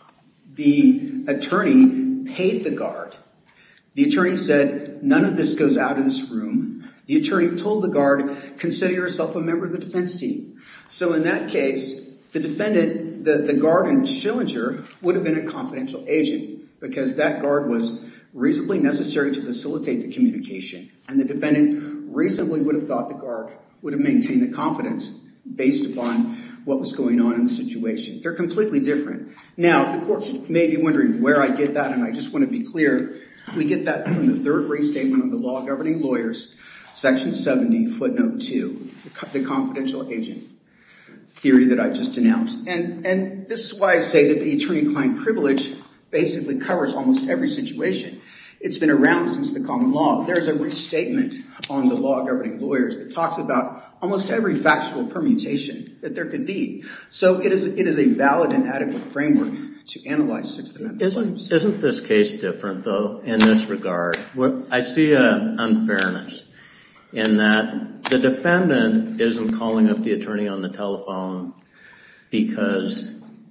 J: the attorney paid the guard. The attorney said, none of this goes out of this room. The attorney told the guard, consider yourself a member of the defense team. So in that case, the defendant, the, the guard in Schillinger would have been a confidential agent because that guard was reasonably necessary to facilitate the communication, and the defendant reasonably would have thought the guard would have maintained the confidence based upon what was going on in the situation. They're completely different. Now, the court may be wondering where I get that, and I just want to be clear. We get that from the third restatement of the law governing lawyers, section seventy, footnote two, the confidential agent theory that I just announced. And, and this is why I say that the attorney-client privilege basically covers almost every situation. It's been around since the common law. There's a restatement on the law governing lawyers that talks about almost every factual permutation that there could be. So it is it is a valid and adequate framework to analyze Sixth Amendment
F: isn't,
J: claims.
F: Isn't this case different, though, in this regard? I see an unfairness in that the defendant isn't calling up the attorney on the telephone because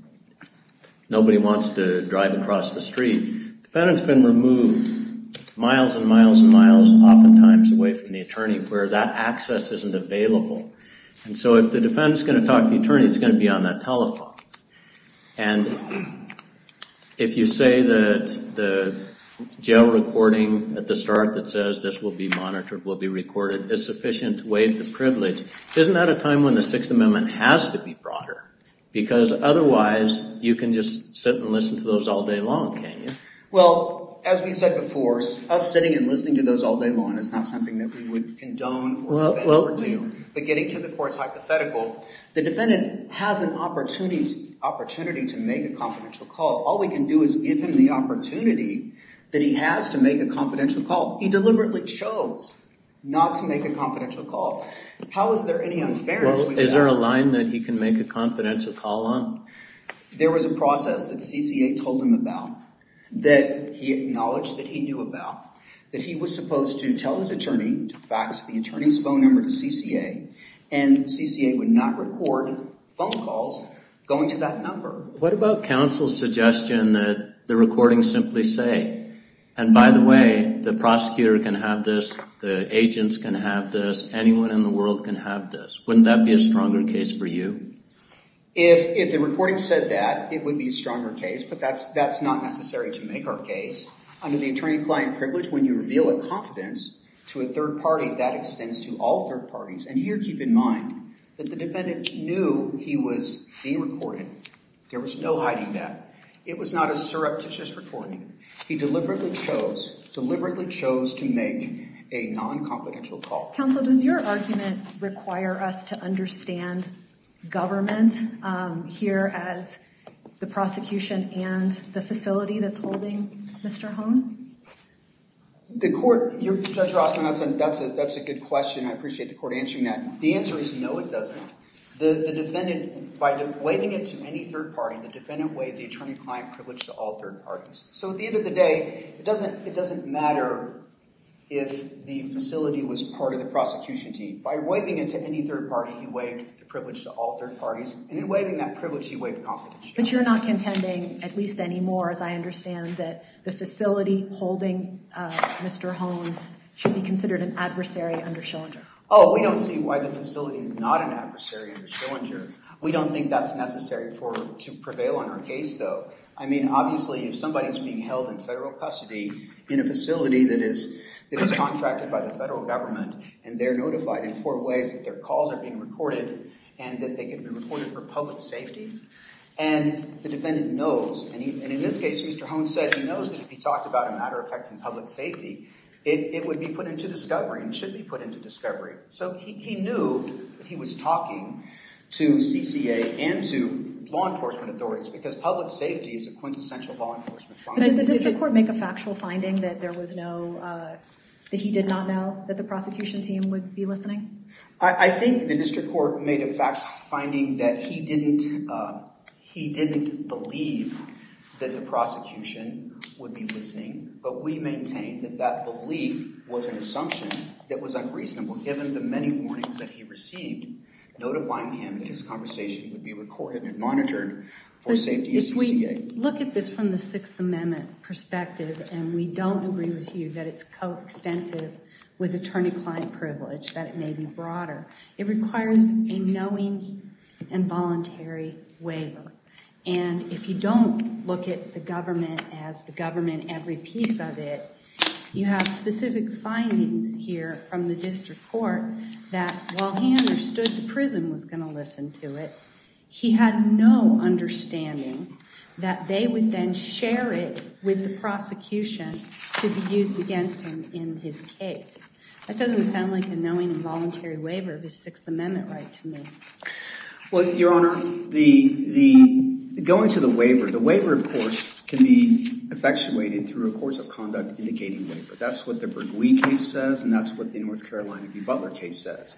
F: nobody wants to drive across the street. The defendant's been removed miles and miles and miles, oftentimes away from the attorney, where that access isn't available. And so if the defendant's going to talk to the attorney, it's going to be on that telephone. And if you say that the jail recording at the start that says this will be monitored, will be recorded, is sufficient to waive the privilege, isn't that a time when the Sixth Amendment has to be broader? Because otherwise, you can just sit and listen to those all day long, can't you?
J: Well, as we said before, us sitting and listening to those all day long is not something that we would condone or
F: well,
J: defend
F: well,
J: or do. But getting to the court's hypothetical, the defendant has an opportunity, opportunity to make a confidential call. All we can do is give him the opportunity that he has to make a confidential call. He deliberately chose not to make a confidential call. How is there any unfairness?
F: Well, is there a line that he can make a confidential call on?
J: There was a process that C C A told him about, that he acknowledged that he knew about, that he was supposed to tell his attorney to fax the attorney's phone number to C C A, and C C A would not record phone calls going to that number.
F: What about counsel's suggestion that the recordings simply say, and by the way, the prosecutor can have this, the agents can have this, anyone in the world can have this? Wouldn't that be a stronger case for you?
J: If if the recording said that, it would be a stronger case, but that's that's not necessary to make our case. Under the attorney-client privilege, when you reveal a confidence to a third party, that extends to all third parties. And here, keep in mind that the defendant knew he was being recorded. There was no hiding that. It was not a surreptitious recording. He deliberately chose, deliberately chose to make a non-confidential call.
D: Counsel, does your argument require us to understand government um, here as the prosecution and the facility that's holding Mister Hone?
J: The court, your, Judge Rossman, that's a, that's, a, that's a good question. I appreciate the court answering that. The answer is no, it doesn't. The, the defendant, by waiving it to any third party, the defendant waived the attorney-client privilege to all third parties. So at the end of the day, it doesn't, it doesn't matter if the facility was part of the prosecution team. By waiving it to any third party, he waived the privilege to all third parties. And in waiving that privilege, he waived confidentiality.
D: But you're not contending, at least anymore, as I understand, that the facility holding uh, Mister Hone should be considered an adversary under Schillinger.
J: Oh, we don't see why the facility is not an adversary under Schillinger. We don't think that's necessary for to prevail on our case, though. I mean, obviously, if somebody's being held in federal custody in a facility that is that is contracted by the federal government, and they're notified in four ways that their calls are being recorded and that they can be recorded for public safety, and the defendant knows, and, he, and in this case, Mister Holmes said he knows that if he talked about a matter affecting public safety, it, it would be put into discovery and should be put into discovery. So he, he knew that he was talking to C C A and to law enforcement authorities because public safety is a quintessential law enforcement function.
D: Did the district court make a factual finding that there was no, uh, that he did not know that the prosecution team would be listening?
J: I, I think the district court made a fact finding that he didn't, uh, he didn't believe that the prosecution would be listening, but we maintain that that belief was an assumption that was unreasonable given the many warnings that he received notifying him that his conversation would be recorded and monitored for but safety of C C A.
G: If we look at this from the Sixth Amendment perspective, and we don't agree with you that it's coextensive with attorney-client privilege, that it may be broader, it requires a knowing and voluntary waiver. And if you don't look at the government as the government, every piece of it, you have specific findings here from the district court that while he understood the prison was going to listen to it, he had no understanding that they would then share it with the prosecution to be used against him in his case. That doesn't sound like a knowing and voluntary waiver of his Sixth Amendment right to me.
J: Well, Your Honor, the the going to the waiver, the waiver, of course, can be effectuated through a course of conduct indicating waiver. That's what the Bergui case says, and that's what the North Carolina v. Butler case says.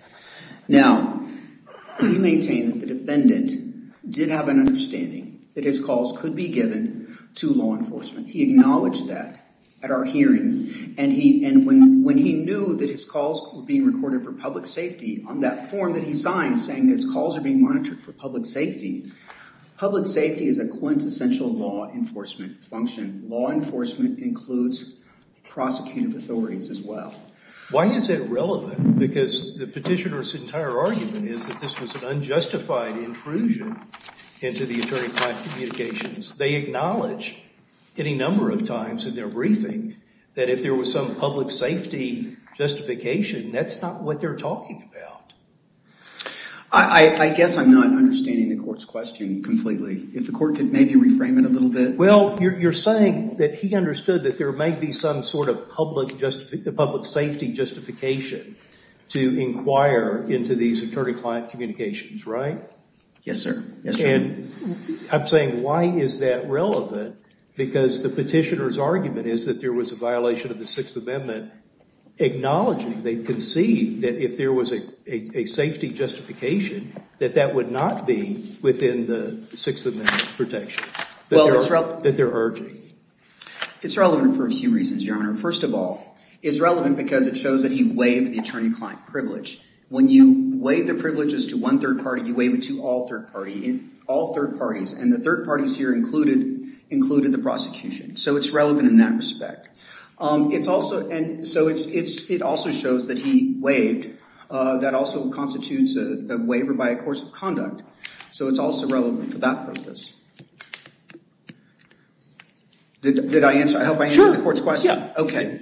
J: Now, we maintain that the defendant did have an understanding that his calls could be given to law enforcement. He acknowledged that at our hearing, and he and when, when he knew that his calls were being recorded for public safety, on that form that he signed saying that his calls are being monitored for public safety, public safety is a quintessential law enforcement function. Law enforcement includes prosecutive authorities as well.
K: Why is that relevant? Because the petitioner's entire argument is that this was an unjustified intrusion into the attorney-client communications. They acknowledge any number of times in their briefing that if there was some public safety justification, that's not what they're talking about.
J: I, I, I guess I'm not understanding the court's question completely. If the court could maybe reframe it a little bit.
K: Well, you're, you're saying that he understood that there may be some sort of public justifi- public safety justification to inquire into these attorney-client communications, right?
J: Yes, sir. Yes, sir.
K: And I'm saying, why is that relevant? Because the petitioner's argument is that there was a violation of the Sixth Amendment, acknowledging, they concede that if there was a, a, a safety justification, that that would not be within the Sixth Amendment protection that,
J: well,
K: they're,
J: it's re-
K: that they're urging.
J: It's relevant for a few reasons, Your Honor. First of all, it's relevant because it shows that he waived the attorney-client privilege. When you waive the privileges to one third party, you waive it to all third party, in all third parties, and the third parties here included included the prosecution. So it's relevant in that respect. Um, it's also, and so it's it's it also shows that he waived. Uh, that also constitutes a, a waiver by a course of conduct. So it's also relevant for that purpose. Did did I answer? I hope I answered
K: Sure.
J: the court's question.
K: Yeah.
J: Okay.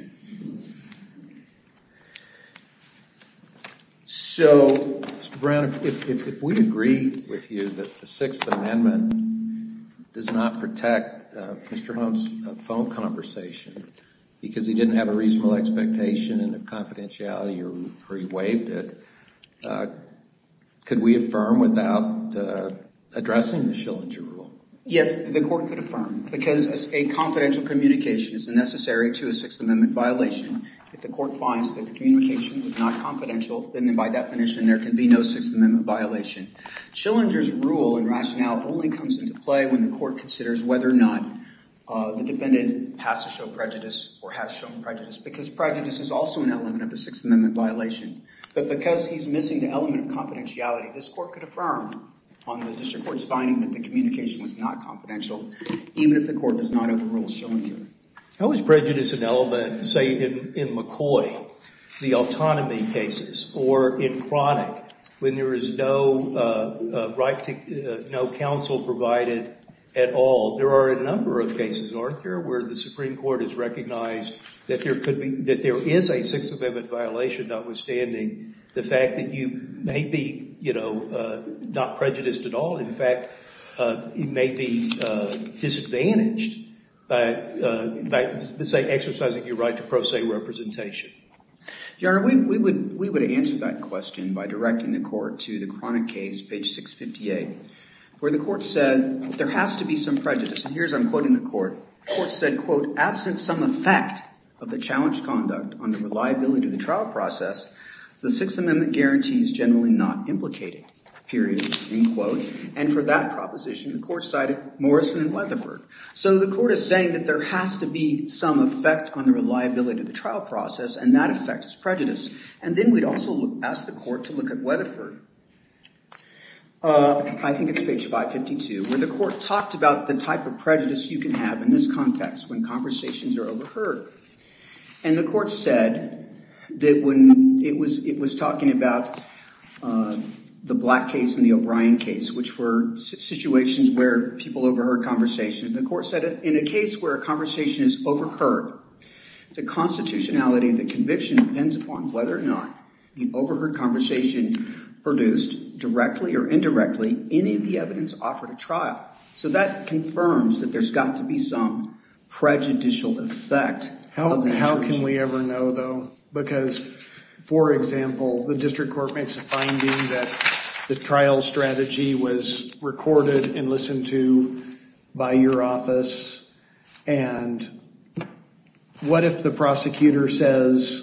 J: So,
I: Mister Brown, if, if, if we agree with you that the Sixth Amendment does not protect uh, Mister Holmes' uh, phone conversation because he didn't have a reasonable expectation of confidentiality or, or he waived it, uh, could we affirm without uh, addressing the Schillinger rule?
J: Yes, the court could affirm because a confidential communication is necessary to a Sixth Amendment violation. If the court finds that the communication was not confidential, then by definition there can be no Sixth Amendment violation. Schillinger's rule and rationale only comes into play when the court considers whether or not uh, the defendant has to show prejudice or has shown prejudice, because prejudice is also an element of the Sixth Amendment violation. But because he's missing the element of confidentiality, this court could affirm on the district court's finding that the communication was not confidential, even if the court does not overrule Schillinger.
K: How is prejudice an element, say, in, in McCoy, the autonomy cases, or in Chronic, when there is no uh, uh, right to, uh, no counsel provided at all. There are a number of cases, aren't there, where the Supreme Court has recognized that there could be, that there is a Sixth Amendment violation, notwithstanding the fact that you may be, you know, uh, not prejudiced at all. In fact, uh, you may be uh, disadvantaged by, uh, by, say, exercising your right to pro se representation.
J: Your Honor, we, we would we would answer that question by directing the court to the Chronic case, page six fifty-eight, where the court said that there has to be some prejudice. And here's, I'm quoting the court. The court said, quote, absent some effect of the challenged conduct on the reliability of the trial process, the Sixth Amendment guarantee is generally not implicated, period, end quote. And for that proposition, the court cited Morrison and Weatherford. So the court is saying that there has to be some effect on the reliability of the trial process, and that effect is prejudice. And then we'd also look, ask the court to look at Weatherford. Uh, I think it's page five fifty-two, where the court talked about the type of prejudice you can have in this context when conversations are overheard. And the court said that when it was it was talking about uh, the Black case and the O'Brien case, which were situations where people overheard conversations, the court said in a case where a conversation is overheard, the constitutionality of the conviction depends upon whether or not the overheard conversation produced, directly or indirectly, any of the evidence offered at trial. So that confirms that there's got to be some prejudicial effect.
H: How,
J: of the
H: how
J: intrusion.
H: can we ever know, though? Because, for example, the district court makes a finding that the trial strategy was recorded and listened to by your office. And what if the prosecutor says,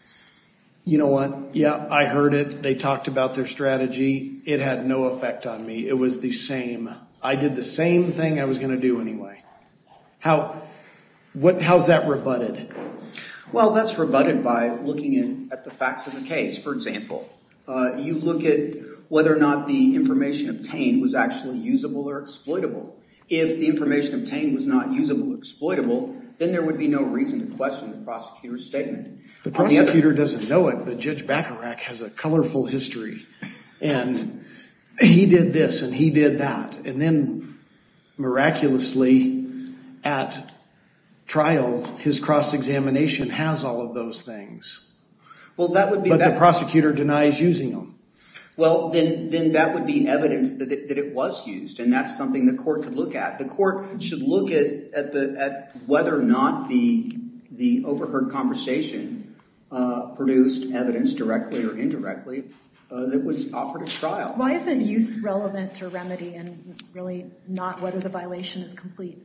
H: you know what, yeah, I heard it. They talked about their strategy. It had no effect on me. It was the same. I did the same thing I was going to do anyway. How, what, how's that rebutted?
J: Well, that's rebutted by looking at, at the facts of the case. For example, uh, you look at whether or not the information obtained was actually usable or exploitable. If the information obtained was not usable or exploitable, then there would be no reason to question the prosecutor's statement.
H: The prosecutor doesn't know it, but Judge Bacharach has a colorful history. And he did this and he did that. And then miraculously at trial, his cross-examination has all of those things.
J: Well, that would be.
H: But
J: that,
H: the prosecutor denies using them.
J: Well, then, then that would be evidence that it, that it was used, and that's something the court could look at. The court should look at at the at whether or not the the overheard conversation uh, produced evidence directly or indirectly uh, that was offered at trial.
D: Why isn't use relevant to remedy and really not whether the violation is complete?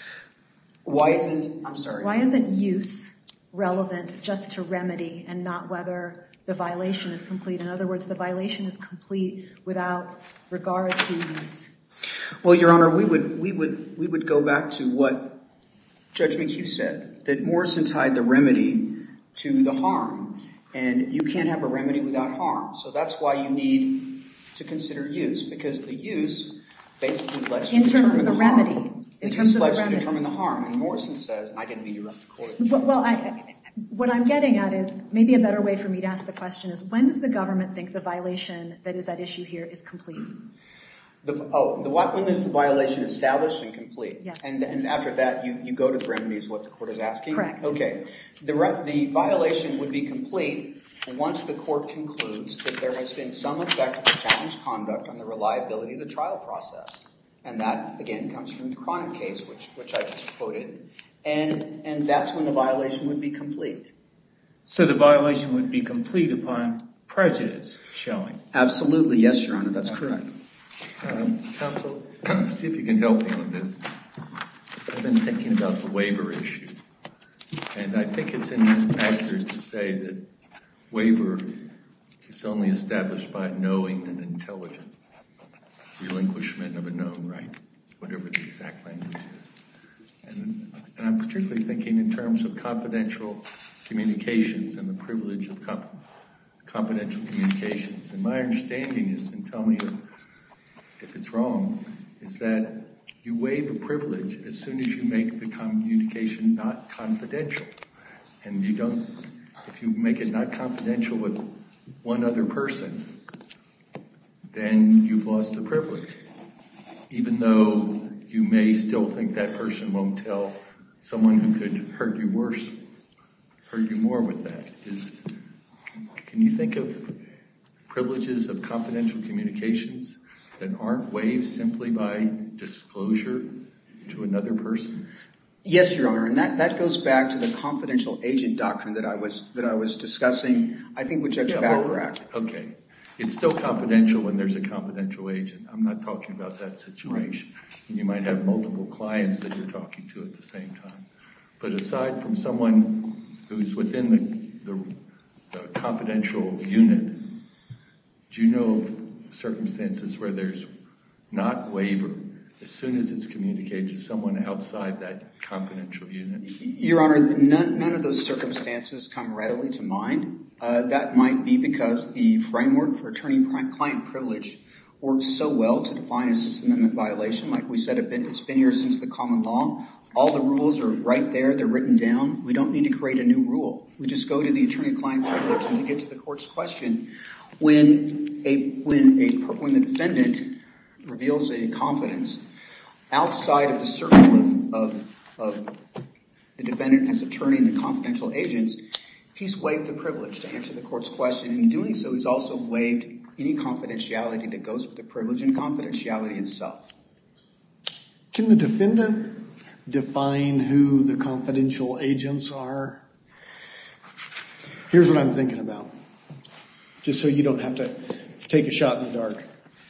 J: Why isn't, I'm sorry.
D: Why isn't use relevant just to remedy and not whether the violation is complete? In other words, the violation is complete without regard to use.
J: Well, Your Honor, we would we would we would go back to what Judge McHugh said, that Morrison tied the remedy to the harm, and you can't have a remedy without harm. So that's why you need to consider use, because the use basically lets you
D: in terms
J: determine
D: of the
J: the harm.
D: remedy. In
J: The
D: terms
J: use
D: of the
J: lets you
D: remedy.
J: determine the harm, and Morrison says, and I didn't mean to interrupt the court.
D: Well, well I, I, what I'm getting at is maybe a better way for me to ask the question is, when does the government think the violation that is at issue here is complete?
J: The, oh, the, when is the violation established and complete?
D: Yes.
J: And, and after that, you, you go to the remedy is what the court is asking?
D: Correct.
J: Okay. The, re, the violation would be complete once the court concludes that there has been some effect of the challenged conduct on the reliability of the trial process. And that, again, comes from the Chronic case, which, which I just quoted. And, and that's when the violation would be complete.
A: So the violation would be complete upon prejudice showing?
J: Absolutely. Yes, Your Honor. That's correct.
E: Um, counsel, see if you can help me on this. I've been thinking about the waiver issue. And I think it's inaccurate to say that waiver is only established by knowing and intelligent relinquishment of a known right, whatever the exact language is. And, and I'm particularly thinking in terms of confidential communications and the privilege of comp- confidential communications. And my understanding is, and tell me if, if it's wrong, is that you waive a privilege as soon as you make the communication not confidential. And you don't, if you make it not confidential with one other person, then you've lost the privilege, even though you may still think that person won't tell someone who could hurt you worse, hurt you more with that. Is, can you think of privileges of confidential communications that aren't waived simply by disclosure to another person?
J: Yes, Your Honor, and that, that goes back to the confidential agent doctrine that I was that I was discussing, I think, with Judge
E: yeah,
J: Bacharach.
E: Well, okay. It's still confidential when there's a confidential agent. I'm not talking about that situation. Right. You might have multiple clients that you're talking to at the same time. But aside from someone who's within the, the, the confidential unit, do you know of circumstances where there's not waiver as soon as it's communicated to someone outside that confidential unit?
J: Your Honor, none, none of those circumstances come readily to mind. Uh, that might be because the framework for attorney-client privilege works so well to define a Sixth Amendment violation. Like we said, it's been here since the common law. All the rules are right there. They're written down. We don't need to create a new rule. We just go to the attorney-client privilege. And to get to the court's question, when a when a when the defendant reveals a confidence outside of the circle of, of, of the defendant as attorney and the confidential agents, he's waived the privilege to answer the court's question. And in doing so, he's also waived any confidentiality that goes with the privilege and confidentiality itself.
H: Can the defendant define who the confidential agents are? Here's what I'm thinking about, just so you don't have to take a shot in the dark.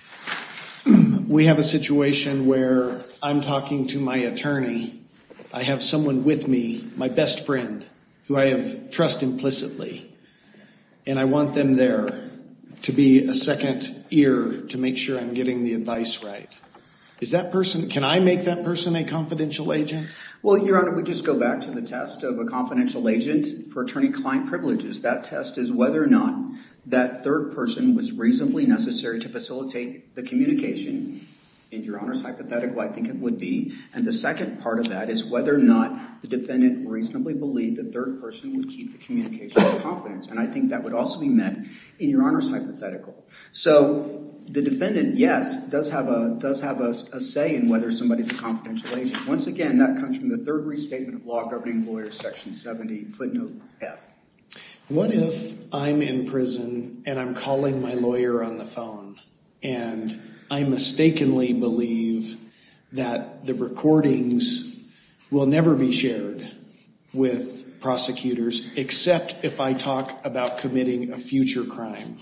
H: We have a situation where I'm talking to my attorney. I have someone with me, my best friend, who I have trust implicitly, and I want them there to be a second ear to make sure I'm getting the advice right. Is that person, can I make that person a confidential agent?
J: Well, Your Honor, we just go back to the test of a confidential agent for attorney-client privileges. That test is whether or not that third person was reasonably necessary to facilitate the communication. In Your Honor's hypothetical, I think it would be. And the second part of that is whether or not the defendant reasonably believed the third person would keep the communication in confidence. And I think that would also be met in Your Honor's hypothetical. So the defendant, yes, does have a does have a, a say in whether somebody's a confidential agent. Once again, that comes from the third restatement of law governing lawyers, section seventy, footnote F.
H: What if I'm in prison and I'm calling my lawyer on the phone and I mistakenly believe that the recordings will never be shared with prosecutors except if I talk about committing a future crime?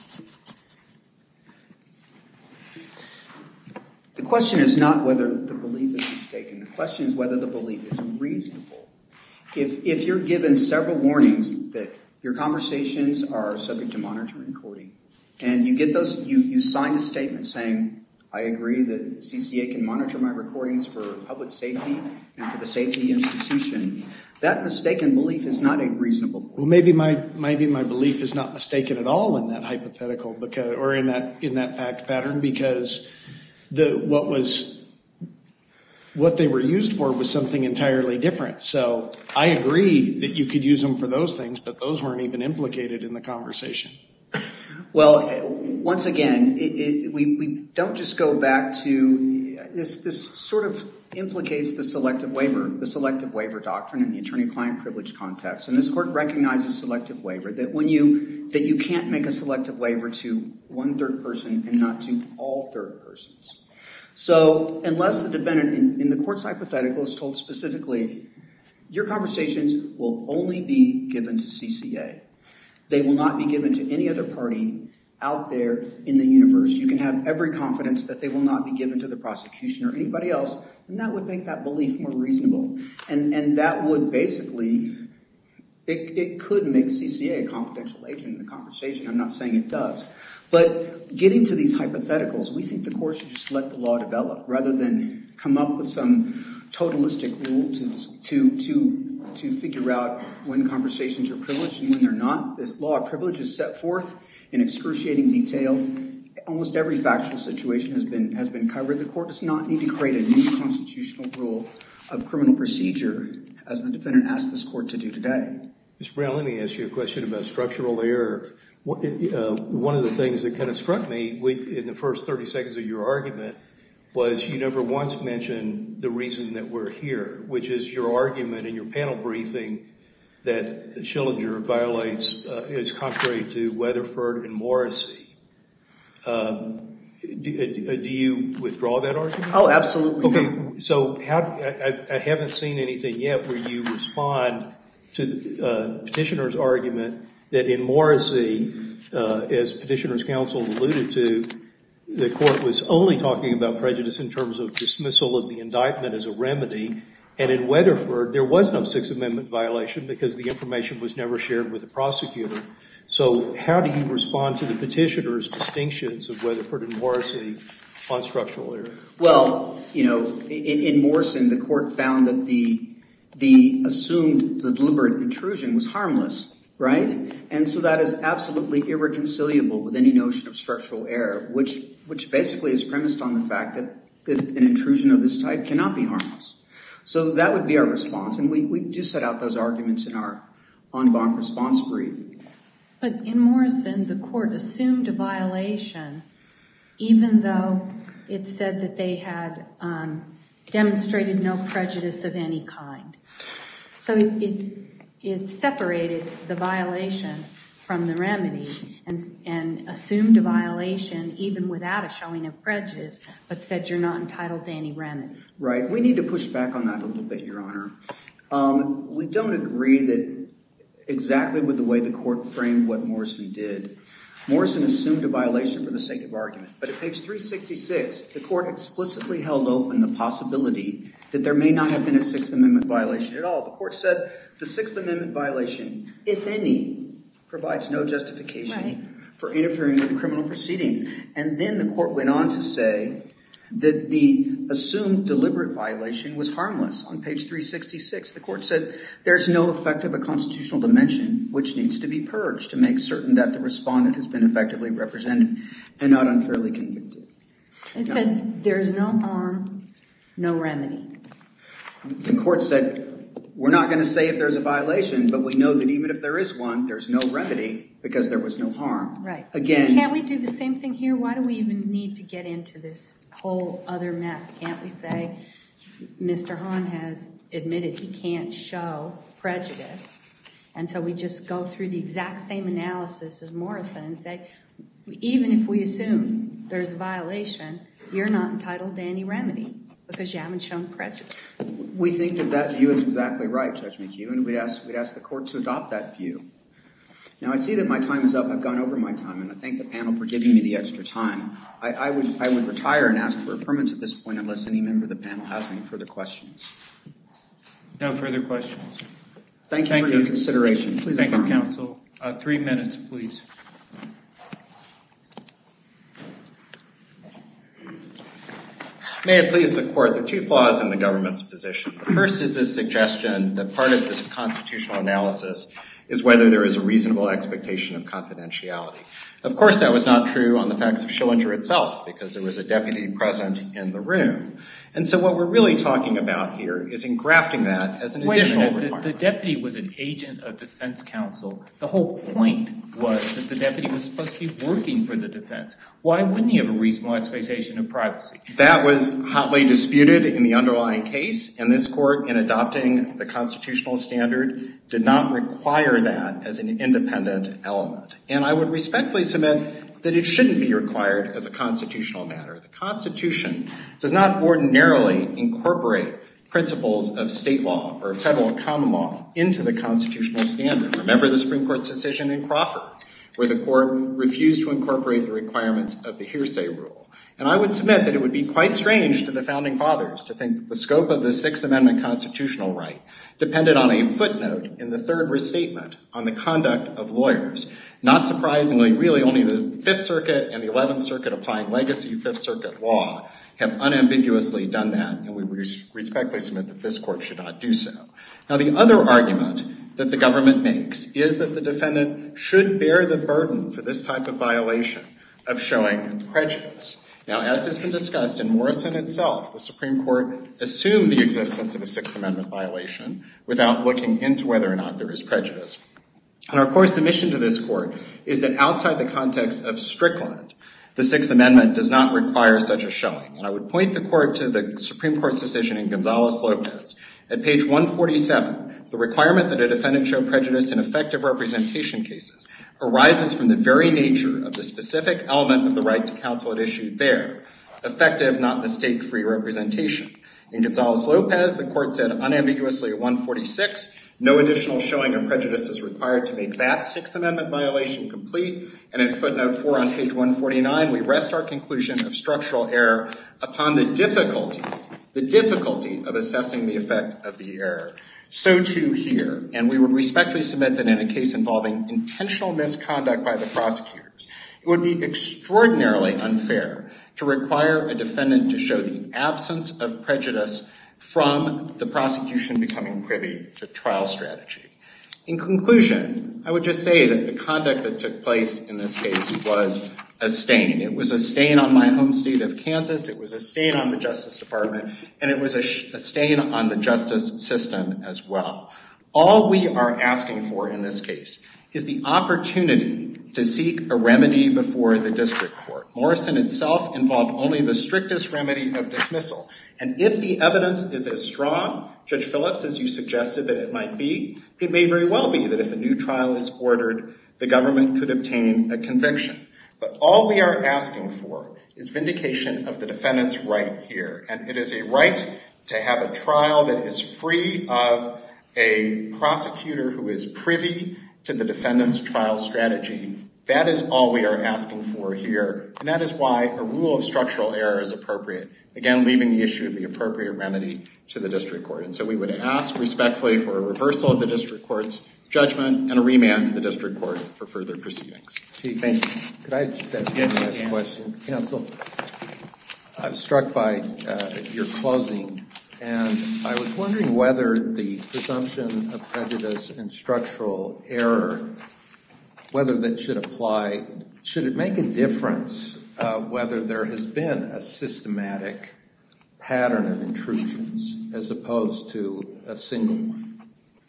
J: The question is not whether the belief is mistaken. The question is whether the belief is reasonable. If if you're given several warnings that your conversations are subject to monitoring and recording, and you get those, you, you signed a statement saying, I agree that C C A can monitor my recordings for public safety and for the safety institution, that mistaken belief is not a reasonable belief.
H: Well, maybe my maybe my belief is not mistaken at all in that hypothetical, because or in that in that fact pattern, because the what was what they were used for was something entirely different. So I agree that you could use them for those things, but those weren't even implicated in the conversation.
J: Well, once again, it, it, we, we don't just go back to this. This sort of implicates the selective waiver, the selective waiver doctrine in the attorney-client privilege context. And this court recognizes selective waiver, that when you that you can't make a selective waiver to one third person and not to all third persons. So unless the defendant in, in the court's hypothetical is told specifically, your conversations will only be given to C C A. They will not be given to any other party out there in the universe. You can have every confidence that they will not be given to the prosecution or anybody else, and that would make that belief more reasonable. And and that would basically, it, it could make C C A a confidential agent in the conversation. I'm not saying it does. But getting to these hypotheticals, we think the court should just let the law develop rather than come up with some totalistic rule to to to to figure out when conversations are privileged and when they're not. The law of privilege is set forth in excruciating detail. Almost every factual situation has been has been covered. The court does not need to create a new constitutional rule of criminal procedure, as the defendant asked this court to do today.
K: Mister Brown, let me ask you a question about structural error. uh, one of the things that kind of struck me in the first thirty seconds of your argument was you never once mentioned the reason that we're here, which is your argument in your panel briefing that Schillinger violates, uh, is contrary to Weatherford and Morrissey. Um, do, do you withdraw that argument?
J: Oh, absolutely.
K: Okay,
J: no.
K: so how, I, I haven't seen anything yet where you respond to the uh, petitioner's argument that in Morrissey, uh, as petitioner's counsel alluded to, the court was only talking about prejudice in terms of dismissal of the indictment as a remedy. And in Weatherford, there was no Sixth Amendment violation because the information was never shared with the prosecutor. So how do you respond to the petitioner's distinctions of Weatherford and Morrissey on structural error?
J: Well, you know, in, in Morrison, the court found that the the assumed the deliberate intrusion was harmless, right? And so that is absolutely irreconcilable with any notion of structural error, which which basically is premised on the fact that, that an intrusion of this type cannot be harmless. So that would be our response, and we, we do set out those arguments in our en banc response brief.
G: But in Morrison, the court assumed a violation, even though it said that they had um, demonstrated no prejudice of any kind. So it, it, it separated the violation from the remedy and, and assumed a violation even without a showing of prejudice, but said you're not entitled to any remedy.
J: Right. We need to push back on that a little bit, Your Honor. Um, we don't agree that exactly with the way the court framed what Morrison did. Morrison assumed a violation for the sake of argument. But at page three sixty-six, the court explicitly held open the possibility that there may not have been a Sixth Amendment violation at all. The court said the Sixth Amendment violation, if any, provides no justification right. for interfering with criminal proceedings. And then the court went on to say that the assumed deliberate violation was harmless. On page three sixty-six, the court said there's no effect of a constitutional dimension which needs to be purged to make certain that the respondent has been effectively represented and not unfairly convicted.
G: It now, said there's no harm, no remedy.
J: The court said we're not going to say if there's a violation, but we know that even if there is one, there's no remedy because there was no harm.
G: Right.
J: Again,
G: can't we do the same thing here? Why do we even need to get into this whole other mess? Can't we say Mister Hahn has admitted he can't show prejudice, and so we just go through the exact same analysis as Morrison and say, even if we assume there's a violation, you're not entitled to any remedy because you haven't shown prejudice.
J: We think that that view is exactly right, Judge McHugh, and we'd ask, we'd ask the court to adopt that view. Now, I see that my time is up. I've gone over my time, and I thank the panel for giving me the extra time. I, I would I would retire and ask for affirmance at this point unless any member of the panel has any further questions.
A: No further questions.
J: Thank you
A: Thank
J: for
A: you.
J: your consideration. Please
A: Thank
J: affirm.
A: you, counsel. Uh, three minutes, please.
B: May it please the court, there are two flaws in the government's position. The first is this suggestion that part of this constitutional analysis is whether there is a reasonable expectation of confidentiality. Of course, that was not true on the facts of Schillinger itself because there was a deputy present in the room. And so what we're really talking about here is engrafting that as an
A: Wait
B: additional
A: a minute.
B: requirement.
A: The, the deputy was an agent of defense counsel. The whole point was that the deputy was supposed to be working for the defense. Why wouldn't he have a reasonable expectation of privacy?
B: That was hotly disputed in the underlying case, and this court, in adopting the constitutional standard, did not require that as an independent element. And I would respectfully submit that it shouldn't be required as a constitutional matter. The Constitution does not ordinarily incorporate principles of state law or federal common law into the constitutional standard. Remember the Supreme Court's decision in Crawford, where the court refused to incorporate the requirements of the hearsay rule. And I would submit that it would be quite strange to the Founding Fathers to think that the scope of the Sixth Amendment constitutional right depended on a footnote in the third restatement on the conduct of lawyers. Not surprisingly, really only the Fifth Circuit and the Eleventh Circuit applying legacy Fifth Circuit law have unambiguously done that, and we respectfully submit that this court should not do so. Now, the other argument that the government makes is that the defendant should bear the burden for this type of violation of showing prejudice. Now, as has been discussed in Morrison itself, the Supreme Court assumed the existence of a Sixth Amendment violation without looking into whether or not there is prejudice. And our core submission to this court is that outside the context of Strickland, the Sixth Amendment does not require such a showing. And I would point the court to the Supreme Court's decision in Gonzales-Lopez. At page one forty-seven, the requirement that a defendant show prejudice in effective representation cases arises from the very nature of the specific element of the right to counsel at issue there, effective, not mistake-free representation. In Gonzales-Lopez, the court said unambiguously at one forty-six, no additional showing of prejudice is required to make that Sixth Amendment violation complete. And in footnote four on page one forty-nine, we rest our conclusion of structural error upon the difficulty, the difficulty of assessing the effect of the error. So too here. And we would respectfully submit that in a case involving intentional misconduct by the prosecutors, it would be extraordinarily unfair to require a defendant to show the absence of prejudice from the prosecution becoming privy to trial strategy. In conclusion, I would just say that the conduct that took place in this case was a stain. It was a stain on my home state of Kansas, it was a stain on the Justice Department, and it was a, sh- a stain on the justice system as well. All we are asking for in this case is the opportunity to seek a remedy before the district court. Morrison itself involved only the strictest remedy of dismissal. And if the evidence is as strong, Judge Phillips, as you suggested that it might be, it may very well be that if a new trial is ordered, the government could obtain a conviction. But all we are asking for is vindication of the defendant's right here. And it is a right to have a trial that is free of a prosecutor who is privy to the defendant's trial strategy. That is all we are asking for here, and that is why a rule of structural error is appropriate, again, leaving the issue of the appropriate remedy to the district court. And so we would ask respectfully for a reversal of the district court's judgment and a remand to the district court for further proceedings.
I: Chief,
B: thank you.
I: Could I just ask
A: yes,
I: one last
A: yeah.
I: question? Counsel, I was struck by uh, your closing, and I was wondering whether the presumption of prejudice and structural error, whether that should apply, should it make a difference uh, whether there has been a systematic pattern of intrusions as opposed to a single one?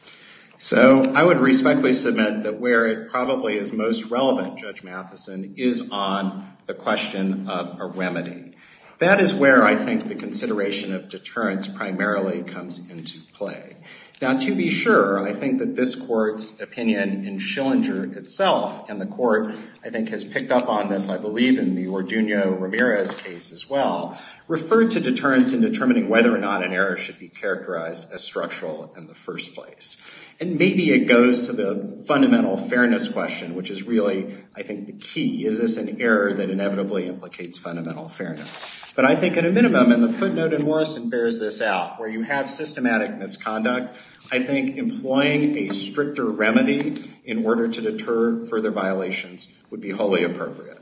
B: So I would respectfully submit that where it probably is most relevant, Judge Matheson, is on the question of a remedy. That is where I think the consideration of deterrence primarily comes into play. Now, to be sure, I think that this court's opinion in Schillinger itself, and the court, I think, has picked up on this, I believe, in the Orduño-Ramirez case as well, referred to deterrence in determining whether or not an error should be characterized as structural in the first place. And maybe it goes to the fundamental fairness question, which is really, I think, the key. Is this an error that inevitably implicates fundamental fairness? But I think at a minimum, and the footnote in Morrison bears this out, where you have systematic misconduct, I think employing a stricter remedy in order to deter further violations would be wholly appropriate.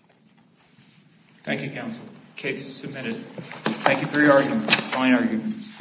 A: Thank you, counsel. Case is submitted. Thank you for your argument. Fine arguments.